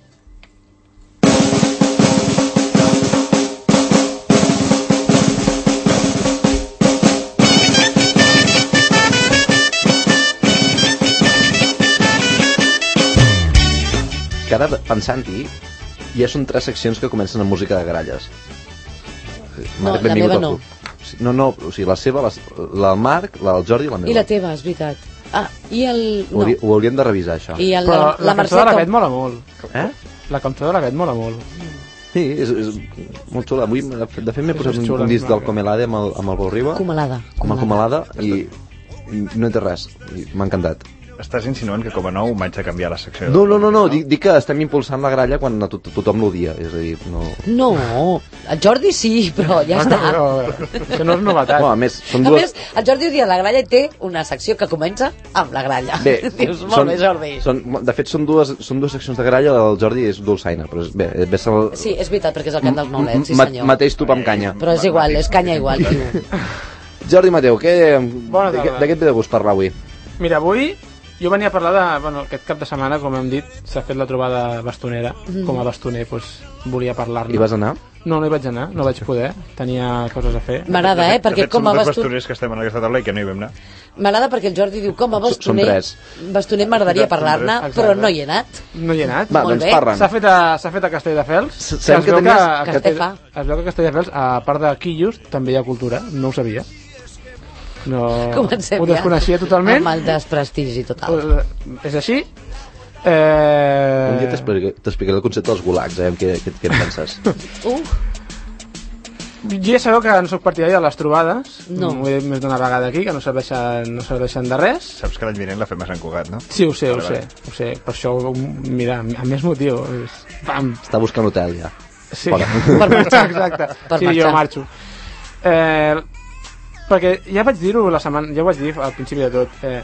[SPEAKER 2] Que ara, pensant-hi, ja són tres seccions que comencen amb música de gralles.
[SPEAKER 3] No, la meva no.
[SPEAKER 2] No, no, o sigui, la seva, la, la del Marc, la del Jordi i la meva.
[SPEAKER 3] I la teva, és veritat. Ah, i el...
[SPEAKER 2] No. Ho, hauria, ho hauríem de revisar, això.
[SPEAKER 3] I el,
[SPEAKER 6] Però
[SPEAKER 3] la,
[SPEAKER 6] la cançó de la Bet mola molt.
[SPEAKER 2] Eh?
[SPEAKER 6] La cançó de la Bet mola molt.
[SPEAKER 2] Sí, és, és molt xula. Avui, de fet, m'he posat un, un disc del Comelade amb el, amb el Bolriba.
[SPEAKER 3] Comelada.
[SPEAKER 2] Amb el Comelada, i, i no té res. M'ha encantat.
[SPEAKER 5] Estàs insinuant que com a nou m'haig de canviar la secció?
[SPEAKER 2] No, no, no, no. Dic, dic que estem impulsant la gralla quan to to tothom l'odia, és a dir, no...
[SPEAKER 3] No, el Jordi sí, però ja
[SPEAKER 6] no,
[SPEAKER 3] està.
[SPEAKER 6] No, no, això no és novetat.
[SPEAKER 2] No, a més, són
[SPEAKER 3] a
[SPEAKER 2] dues...
[SPEAKER 3] més, el Jordi odia la gralla i té una secció que comença amb la gralla.
[SPEAKER 2] Bé,
[SPEAKER 3] dius, molt
[SPEAKER 2] són,
[SPEAKER 3] bé, Jordi.
[SPEAKER 2] Són, de fet, són dues, són dues seccions de gralla, el Jordi és dolçaina, però és, bé, bé el...
[SPEAKER 3] Sí, és veritat, perquè és el cant dels maulets, sí senyor.
[SPEAKER 2] Mateix tu amb canya.
[SPEAKER 3] Però és igual, és canya igual, tio.
[SPEAKER 2] Jordi Mateu, què,
[SPEAKER 6] Bona
[SPEAKER 2] de,
[SPEAKER 6] tarda.
[SPEAKER 2] de què et ve de gust parlar avui?
[SPEAKER 6] Mira, avui jo venia a parlar de... Bueno, aquest cap de setmana, com hem dit, s'ha fet la trobada bastonera. Mm. Com a bastoner, doncs, volia parlar-ne.
[SPEAKER 2] Hi vas anar?
[SPEAKER 6] No, no hi vaig anar, no vaig poder. Tenia coses a fer.
[SPEAKER 3] M'agrada, eh? Perquè com a
[SPEAKER 5] bastoner...
[SPEAKER 3] bastoner...
[SPEAKER 5] bastoners que estem en aquesta taula i que no hi vam anar.
[SPEAKER 3] M'agrada perquè el Jordi diu, com a bastoner...
[SPEAKER 2] Són tres.
[SPEAKER 3] Bastoner m'agradaria parlar-ne, però no hi he anat.
[SPEAKER 6] No hi he anat.
[SPEAKER 2] Va,
[SPEAKER 3] Molt
[SPEAKER 2] doncs
[SPEAKER 3] bé.
[SPEAKER 2] parlen.
[SPEAKER 6] S'ha fet, a, s'ha fet a Castelldefels.
[SPEAKER 2] Sabem
[SPEAKER 6] es
[SPEAKER 2] que
[SPEAKER 6] veu
[SPEAKER 2] tenies...
[SPEAKER 6] que,
[SPEAKER 3] Castellfà.
[SPEAKER 6] es veu que a Castelldefels, a part de Quillos, també hi ha cultura. No ho sabia. No,
[SPEAKER 3] Comencem
[SPEAKER 6] ho desconeixia
[SPEAKER 3] ja.
[SPEAKER 6] totalment.
[SPEAKER 3] Amb el desprestigi total.
[SPEAKER 6] Uh, és així. Eh...
[SPEAKER 2] Un dia t'explicaré el concepte dels gulags, eh? Què, què, què en penses?
[SPEAKER 3] Uh.
[SPEAKER 6] Ja sabeu que no soc partidari de les trobades.
[SPEAKER 3] No.
[SPEAKER 6] Ho he dit més d'una vegada aquí, que no serveixen, no serveixen de res.
[SPEAKER 5] Saps que l'any vinent la fem a Sant Cugat, no?
[SPEAKER 6] Sí, ho sé, ho
[SPEAKER 5] Vale,
[SPEAKER 6] sé,
[SPEAKER 5] vale.
[SPEAKER 6] ho sé. Per això, mira, a més motiu. És... Pam!
[SPEAKER 2] Està buscant hotel, ja.
[SPEAKER 6] Sí,
[SPEAKER 2] Fora.
[SPEAKER 3] Per marxar.
[SPEAKER 6] exacte.
[SPEAKER 3] Per
[SPEAKER 6] sí,
[SPEAKER 3] marxar.
[SPEAKER 6] jo marxo. Eh, perquè ja vaig dir-ho la setmana, ja ho vaig dir al principi de tot. Eh,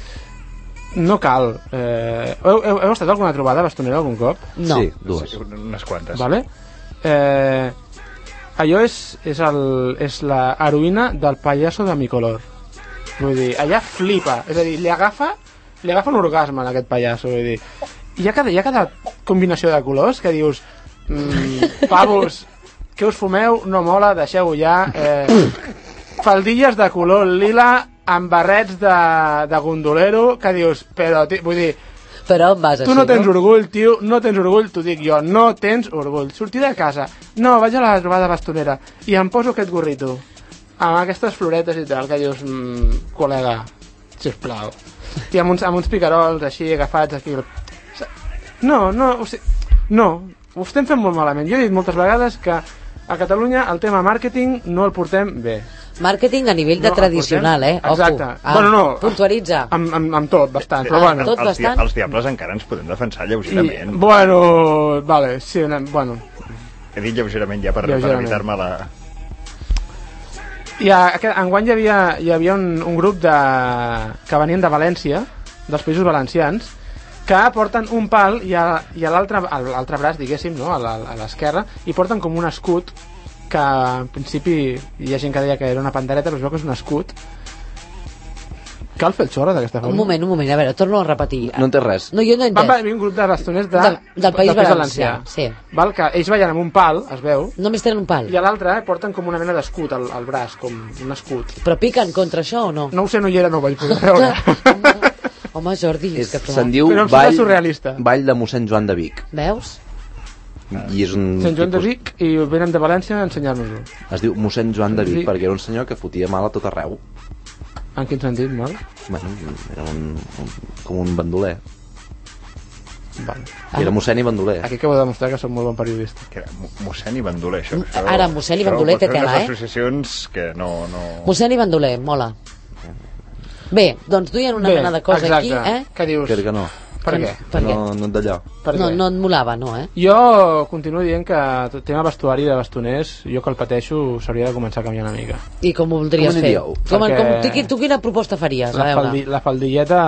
[SPEAKER 6] no cal. Eh, heu, heu, heu estat a alguna trobada bastonera algun cop?
[SPEAKER 3] No.
[SPEAKER 2] Sí, dues.
[SPEAKER 5] Sí, unes quantes.
[SPEAKER 6] Vale? Eh, allò és, és, el, és la heroïna del pallasso de mi color. Vull dir, allà flipa. És a dir, li agafa, li agafa un orgasme en aquest pallasso. Vull dir, hi ha cada, hi ha cada combinació de colors que dius mmm, pavos, què us fumeu? No mola, deixeu-ho ja. Eh, faldilles de color lila amb barrets de, de gondolero que dius, però, vull dir,
[SPEAKER 3] però on vas
[SPEAKER 6] tu
[SPEAKER 3] així,
[SPEAKER 6] no tens orgull, tio, no tens orgull, t'ho dic jo, no tens orgull. Sortir de casa, no, vaig a la trobada bastonera i em poso aquest gorrito amb aquestes floretes i tal, que dius, mmm, col·lega, sisplau. I amb uns, amb uns picarols així agafats aquí. No, no, o sigui, no, ho estem fent molt malament. Jo he dit moltes vegades que a Catalunya el tema màrqueting no el portem bé.
[SPEAKER 3] Màrqueting a nivell de
[SPEAKER 6] No,
[SPEAKER 3] tradicional, eh? Ojo.
[SPEAKER 6] Exacte.
[SPEAKER 3] Ah,
[SPEAKER 6] bueno, no.
[SPEAKER 3] Puntualitza.
[SPEAKER 6] Amb, amb, amb tot, bastant. Però
[SPEAKER 3] Ah,
[SPEAKER 6] bueno.
[SPEAKER 3] tot
[SPEAKER 5] els,
[SPEAKER 3] bastant?
[SPEAKER 5] Els diables encara ens podem defensar lleugerament.
[SPEAKER 6] I, bueno, vale, sí, anem, bueno.
[SPEAKER 5] He dit lleugerament ja per, per
[SPEAKER 6] Lleugerament.
[SPEAKER 5] evitar-me la...
[SPEAKER 6] I a, aquest, enguany hi havia, hi havia un, un grup de, que venien de València, dels Països Valencians, que porten un pal i a, i a l'altre l'altre braç, diguéssim, no? a, la, a l'esquerra, i porten com un escut que en principi hi ha gent que deia que era una pandereta, però es veu que és un escut. Cal fer el xorro d'aquesta forma?
[SPEAKER 3] Un moment, un moment, a veure, torno a repetir.
[SPEAKER 2] No en té res.
[SPEAKER 3] No, jo no he
[SPEAKER 6] Van
[SPEAKER 3] entès.
[SPEAKER 6] venir un grup de bastoners de,
[SPEAKER 3] Del, del País
[SPEAKER 6] del
[SPEAKER 3] Valencià, sí.
[SPEAKER 6] Val? Que ells ballen amb un pal, es veu,
[SPEAKER 3] Només tenen un pal.
[SPEAKER 6] i a l'altre eh, porten com una mena d'escut al, al braç, com un escut.
[SPEAKER 3] Però piquen contra això o no?
[SPEAKER 6] No ho sé, no hi era, no ho vaig poder veure.
[SPEAKER 3] Home, Jordi, és que
[SPEAKER 2] Se'n diu
[SPEAKER 6] Però em
[SPEAKER 2] Vall,
[SPEAKER 6] sembla surrealista.
[SPEAKER 2] Vall de mossèn Joan de Vic.
[SPEAKER 3] Veus?
[SPEAKER 2] I és un
[SPEAKER 6] Sant Joan de
[SPEAKER 2] tipus-
[SPEAKER 6] Vic i venen de València a ensenyar-nos-ho.
[SPEAKER 2] Es diu mossèn Joan de Vic,
[SPEAKER 6] Sí.
[SPEAKER 2] perquè era un senyor que fotia mal a tot arreu.
[SPEAKER 6] En quin sentit, mal?
[SPEAKER 2] Bueno, era un, un, com un bandoler.
[SPEAKER 6] Vale.
[SPEAKER 2] I era mossèn i bandoler.
[SPEAKER 6] Aquí acabo de demostrar que som molt bon periodista.
[SPEAKER 5] Que era mo- mossèn i bandoler, això. això
[SPEAKER 3] Ara, mossèn i
[SPEAKER 5] això
[SPEAKER 3] bandoler té
[SPEAKER 5] pot fer
[SPEAKER 3] tela,
[SPEAKER 5] unes
[SPEAKER 3] eh?
[SPEAKER 5] associacions que no... no...
[SPEAKER 3] Mossèn i bandoler, mola. Bé, doncs duien una
[SPEAKER 6] Bé,
[SPEAKER 3] mena de cosa
[SPEAKER 6] exacte.
[SPEAKER 3] aquí, eh?
[SPEAKER 6] Què dius?
[SPEAKER 2] Que, que no.
[SPEAKER 6] Per què?
[SPEAKER 3] Per què?
[SPEAKER 2] No, no d'allò.
[SPEAKER 6] Per
[SPEAKER 3] No,
[SPEAKER 6] què?
[SPEAKER 3] no et molava, no, eh?
[SPEAKER 6] Jo continuo dient que el tema vestuari de bastoners, jo que el pateixo, s'hauria de començar a canviar una mica.
[SPEAKER 3] I com ho voldries
[SPEAKER 2] Com
[SPEAKER 3] fer?
[SPEAKER 2] diríeu?
[SPEAKER 3] Com,
[SPEAKER 6] Perquè-
[SPEAKER 3] com, tu, qui- tu quina proposta faries? A
[SPEAKER 6] La,
[SPEAKER 3] veure.
[SPEAKER 6] faldi, la faldilleta...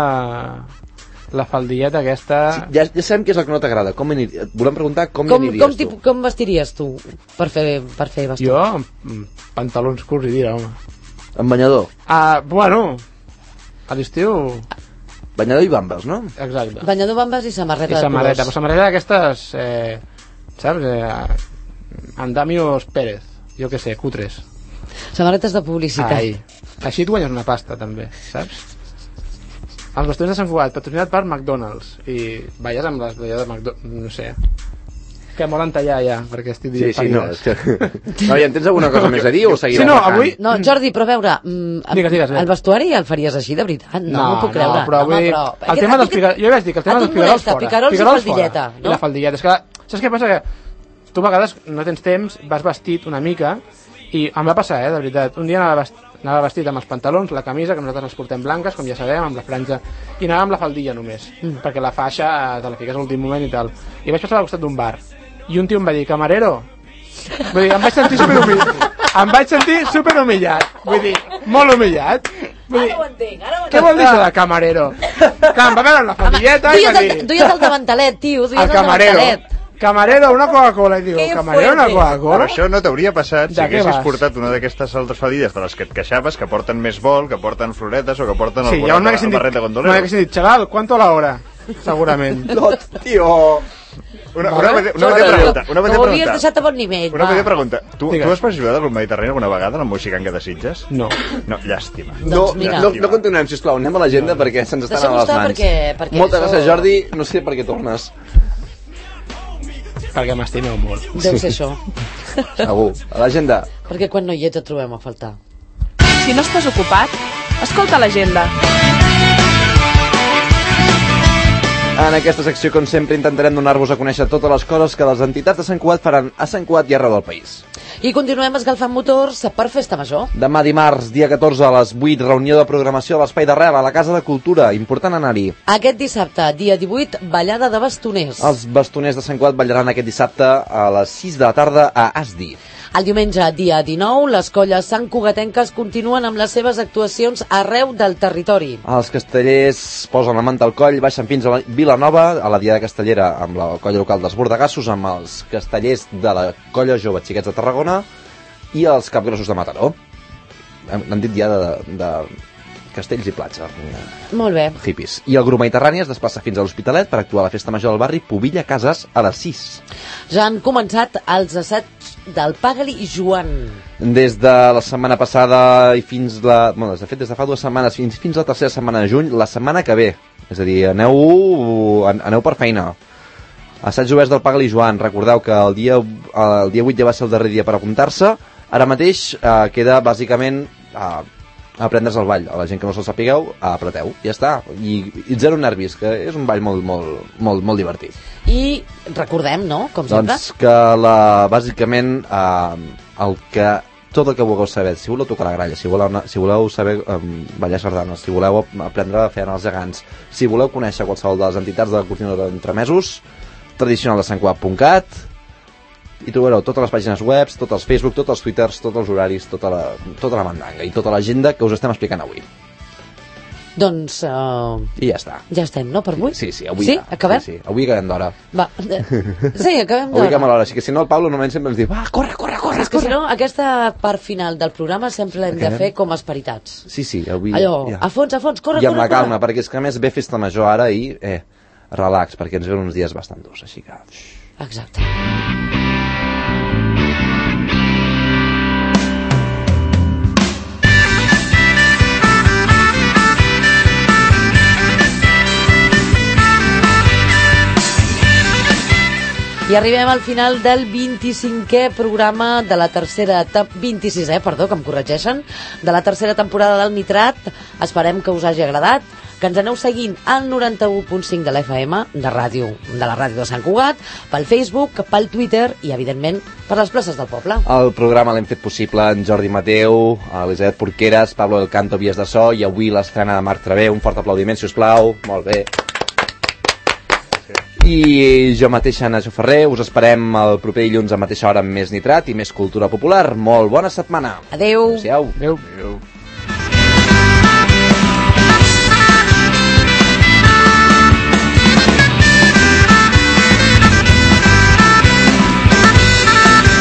[SPEAKER 6] La faldilleta aquesta...
[SPEAKER 2] Ja, ja sabem què és el que no t'agrada. Com anir... Et volem preguntar com,
[SPEAKER 3] Com,
[SPEAKER 2] hi
[SPEAKER 3] com,
[SPEAKER 2] aniries
[SPEAKER 3] tip,
[SPEAKER 2] tu.
[SPEAKER 3] com vestiries tu per fer, per fer vestuari?
[SPEAKER 6] Jo, mm, pantalons curts i dira, home.
[SPEAKER 2] En banyador.
[SPEAKER 6] Ah, bueno, a l'estiu...
[SPEAKER 2] Banyador i bambes, no?
[SPEAKER 6] Exacte.
[SPEAKER 3] Banyador, bambes i samarreta,
[SPEAKER 6] I samarreta,
[SPEAKER 3] de
[SPEAKER 6] però
[SPEAKER 3] colors.
[SPEAKER 6] samarreta d'aquestes, eh, saps? Eh, Andamios Pérez, jo què sé, cutres.
[SPEAKER 3] Samarretes de publicitat.
[SPEAKER 6] Ai. Així et guanyes una pasta, també, saps? Els bastons de Sant Cugat, patrocinat per McDonald's. I balles amb les balles de McDonald's, no sé. Que molen tallar ja, perquè estic
[SPEAKER 2] Sí,
[SPEAKER 6] dient
[SPEAKER 2] sí, no, és
[SPEAKER 6] parides.
[SPEAKER 2] que... No, i en tens alguna cosa més a dir o seguirem?
[SPEAKER 6] Sí, no,
[SPEAKER 2] marcant?
[SPEAKER 6] avui...
[SPEAKER 3] No, Jordi, però a veure, mm,
[SPEAKER 6] Digues, digues, bé.
[SPEAKER 3] el vestuari el faries així de veritat? No, no,
[SPEAKER 6] No,
[SPEAKER 3] m'ho puc creure.
[SPEAKER 6] no, però
[SPEAKER 3] home,
[SPEAKER 6] avui...
[SPEAKER 3] però...
[SPEAKER 6] El tema dels picarols... Jo vaig dir que el tema
[SPEAKER 3] A tu
[SPEAKER 6] dels
[SPEAKER 3] et
[SPEAKER 6] picarols
[SPEAKER 3] molesta,
[SPEAKER 6] fora.
[SPEAKER 3] picarols i faldilleta,
[SPEAKER 6] fora.
[SPEAKER 3] no?
[SPEAKER 6] I la faldilleta. És que, saps què passa? Que tu a vegades no tens temps, vas vestit una mica, i em va passar, eh, de veritat. Un dia anava, vest... anava vestit amb els pantalons, la camisa, que nosaltres els portem blanques, com ja sabem, amb la franja, i anava amb la faldilla només, mm. perquè la faixa eh, te la fiques a l'últim moment i tal. I vaig passar al costat d'un bar, i un tio em va dir, camarero... Vull dir, em vaig sentir superhumillat. Em vaig sentir superhumillat. Vull dir, molt humillat. Vull dir,
[SPEAKER 3] Ara ho entenc, ara ho entenc.
[SPEAKER 6] què vol dir això de camarero? Clar, em va veure la faldilleta i
[SPEAKER 3] Duies
[SPEAKER 6] va
[SPEAKER 3] el,
[SPEAKER 6] dir...
[SPEAKER 3] duies el davantalet, tio, duies
[SPEAKER 6] El
[SPEAKER 3] el
[SPEAKER 6] camarero.
[SPEAKER 3] davantalet.
[SPEAKER 6] Camarero, una Coca-Cola. I diu,
[SPEAKER 3] Que
[SPEAKER 6] camarero, una
[SPEAKER 3] fuerte.
[SPEAKER 5] Però
[SPEAKER 6] Coca-Cola?
[SPEAKER 5] això no t'hauria passat si
[SPEAKER 6] De què
[SPEAKER 5] haguessis
[SPEAKER 6] vas?
[SPEAKER 5] portat una d'aquestes altres faldilles de les que et queixaves, que porten més vol, que porten floretes o que porten
[SPEAKER 6] Sí,
[SPEAKER 5] el
[SPEAKER 6] ja
[SPEAKER 5] gorret,
[SPEAKER 6] m'haguessin
[SPEAKER 5] el
[SPEAKER 6] dit,
[SPEAKER 5] barret de gondolero.
[SPEAKER 6] m'haguessin dit, xaval, ¿cuánto la hora? Segurament.
[SPEAKER 2] No, tio...
[SPEAKER 5] Una, una, una, una mateixa pregunta. Una
[SPEAKER 3] Ho
[SPEAKER 5] mateixa
[SPEAKER 3] havies
[SPEAKER 5] pregunta.
[SPEAKER 3] deixat a bon nivell,
[SPEAKER 5] Una
[SPEAKER 3] va.
[SPEAKER 5] petita pregunta. Tu,
[SPEAKER 6] Digues.
[SPEAKER 5] tu has participat al Mediterrani alguna vegada en el Moixiganga de Sitges?
[SPEAKER 6] No.
[SPEAKER 5] No, llàstima.
[SPEAKER 2] No,
[SPEAKER 3] Doncs mira.
[SPEAKER 2] no, no continuem, sisplau, anem a l'agenda perquè se'ns estan
[SPEAKER 3] Deixem-ho
[SPEAKER 2] a les
[SPEAKER 3] estar
[SPEAKER 2] mans.
[SPEAKER 3] perquè- perquè
[SPEAKER 2] Moltes
[SPEAKER 3] això-
[SPEAKER 2] gràcies, Jordi. No sé per què tornes.
[SPEAKER 6] Perquè m'estimeu molt.
[SPEAKER 3] Deu ser això.
[SPEAKER 2] Segur. A l'agenda.
[SPEAKER 3] Perquè quan no hi ets et trobem a faltar.
[SPEAKER 4] Si no estàs ocupat, escolta l'agenda.
[SPEAKER 2] En aquesta secció, com sempre, intentarem donar-vos a conèixer totes les coses que les entitats de Sant Cugat faran a Sant Cugat i arreu del país.
[SPEAKER 3] I continuem escalfant motors per Festa Major.
[SPEAKER 2] Demà dimarts, dia catorze, a les vuit, reunió de programació a l'Espai d'Arrel, a la Casa de Cultura. Important anar-hi.
[SPEAKER 3] Aquest dissabte, dia divuit, ballada de bastoners.
[SPEAKER 2] Els bastoners de Sant Cugat ballaran aquest dissabte a les sis de la tarda a Asdi.
[SPEAKER 3] El diumenge, dia dinou, les colles santcugatenques continuen amb les seves actuacions arreu del territori.
[SPEAKER 2] Els castellers posen la manta al coll, baixen fins a la Vilanova, a la Diada Castellera, amb la colla local dels Bordegassos, amb els castellers de la colla jove Xiquets de Tarragona i els capgrossos de Mataró. N'han dit Diada de, de castells i platja.
[SPEAKER 3] Molt bé.
[SPEAKER 2] Hippies. I el grup Mediterrani es desplaça fins a l'Hospitalet per actuar a la Festa Major del barri Pobilla Cases a les sis.
[SPEAKER 3] Ja han començat els assaigs del Paga-li Joan.
[SPEAKER 2] Des de la setmana passada i fins la... Bueno, de fet, des de fa dues setmanes fins, fins la tercera setmana de juny, la setmana que ve. És a dir, aneu, aneu per feina. Assaigs oberts del Paga-li Joan. Recordeu que el dia, el dia vuit ja va ser el darrer dia per apuntar-se. Ara mateix eh, queda bàsicament... Eh, aprendre's el ball. A la gent que no se'l sapigueu, apreteu, ja està. I, i zero nervis, que és un ball molt, molt, molt, molt divertit.
[SPEAKER 3] I recordem, no?, com sempre.
[SPEAKER 2] Doncs que, la, bàsicament, eh, el que, tot el que vulgueu saber, si voleu tocar la gralla, si voleu, si voleu saber eh, ballar sardanes, si voleu aprendre a fer anar els gegants, si voleu conèixer qualsevol de les entitats de la cortina d'entremesos, tradicional de sant cugat punt cat, i trobareu totes les pàgines web, tots els Facebook, tots els Twitters, tots els horaris, tota la, tota la mandanga i tota l'agenda que us estem explicant avui.
[SPEAKER 3] Doncs... Uh...
[SPEAKER 2] I ja està.
[SPEAKER 3] Ja estem, no, per avui?
[SPEAKER 2] Sí, sí, avui
[SPEAKER 3] sí?
[SPEAKER 2] ja.
[SPEAKER 3] Acabem?
[SPEAKER 2] Sí, sí, avui acabem d'hora.
[SPEAKER 3] Va, sí, acabem d'hora.
[SPEAKER 2] Avui acabem a l'hora, així que si no el Pablo normalment sempre ens diu va, corre, corre, corre,
[SPEAKER 3] és que si no, aquesta part final del programa sempre l'hem de fer com esperitats.
[SPEAKER 2] Sí, sí, avui...
[SPEAKER 3] Allò,
[SPEAKER 2] ja.
[SPEAKER 3] a fons, a fons, corre,
[SPEAKER 2] I amb
[SPEAKER 3] corre,
[SPEAKER 2] la calma,
[SPEAKER 3] corre.
[SPEAKER 2] perquè és que a més ve Festa Major ara i, eh, relax, perquè ens ven uns dies bastant durs, així que...
[SPEAKER 3] Exacte. I arribem al final del vint-i-cinquè programa de la tercera... vint-i-sisè, perdó, que em corregeixen, de la tercera temporada del Nitrat. Esperem que us hagi agradat, que ens aneu seguint al noranta-u punt cinc de l'F M, de ràdio, de la ràdio de Sant Cugat, pel Facebook, pel Twitter i, evidentment, per les places del poble.
[SPEAKER 2] El programa l'hem fet possible en Jordi Mateu, Elisabet Porqueres, Pablo del Canto, Vies de So, i avui l'estrena de Marc Travé. Un fort aplaudiment, si us plau. Molt bé. I jo mateixa, Ana Jo Ferrer, us esperem el proper dilluns a mateixa hora amb més Nitrat i més cultura popular. Molt bona setmana.
[SPEAKER 3] Adeu.
[SPEAKER 2] Adéu.
[SPEAKER 6] Adéu. Adéu.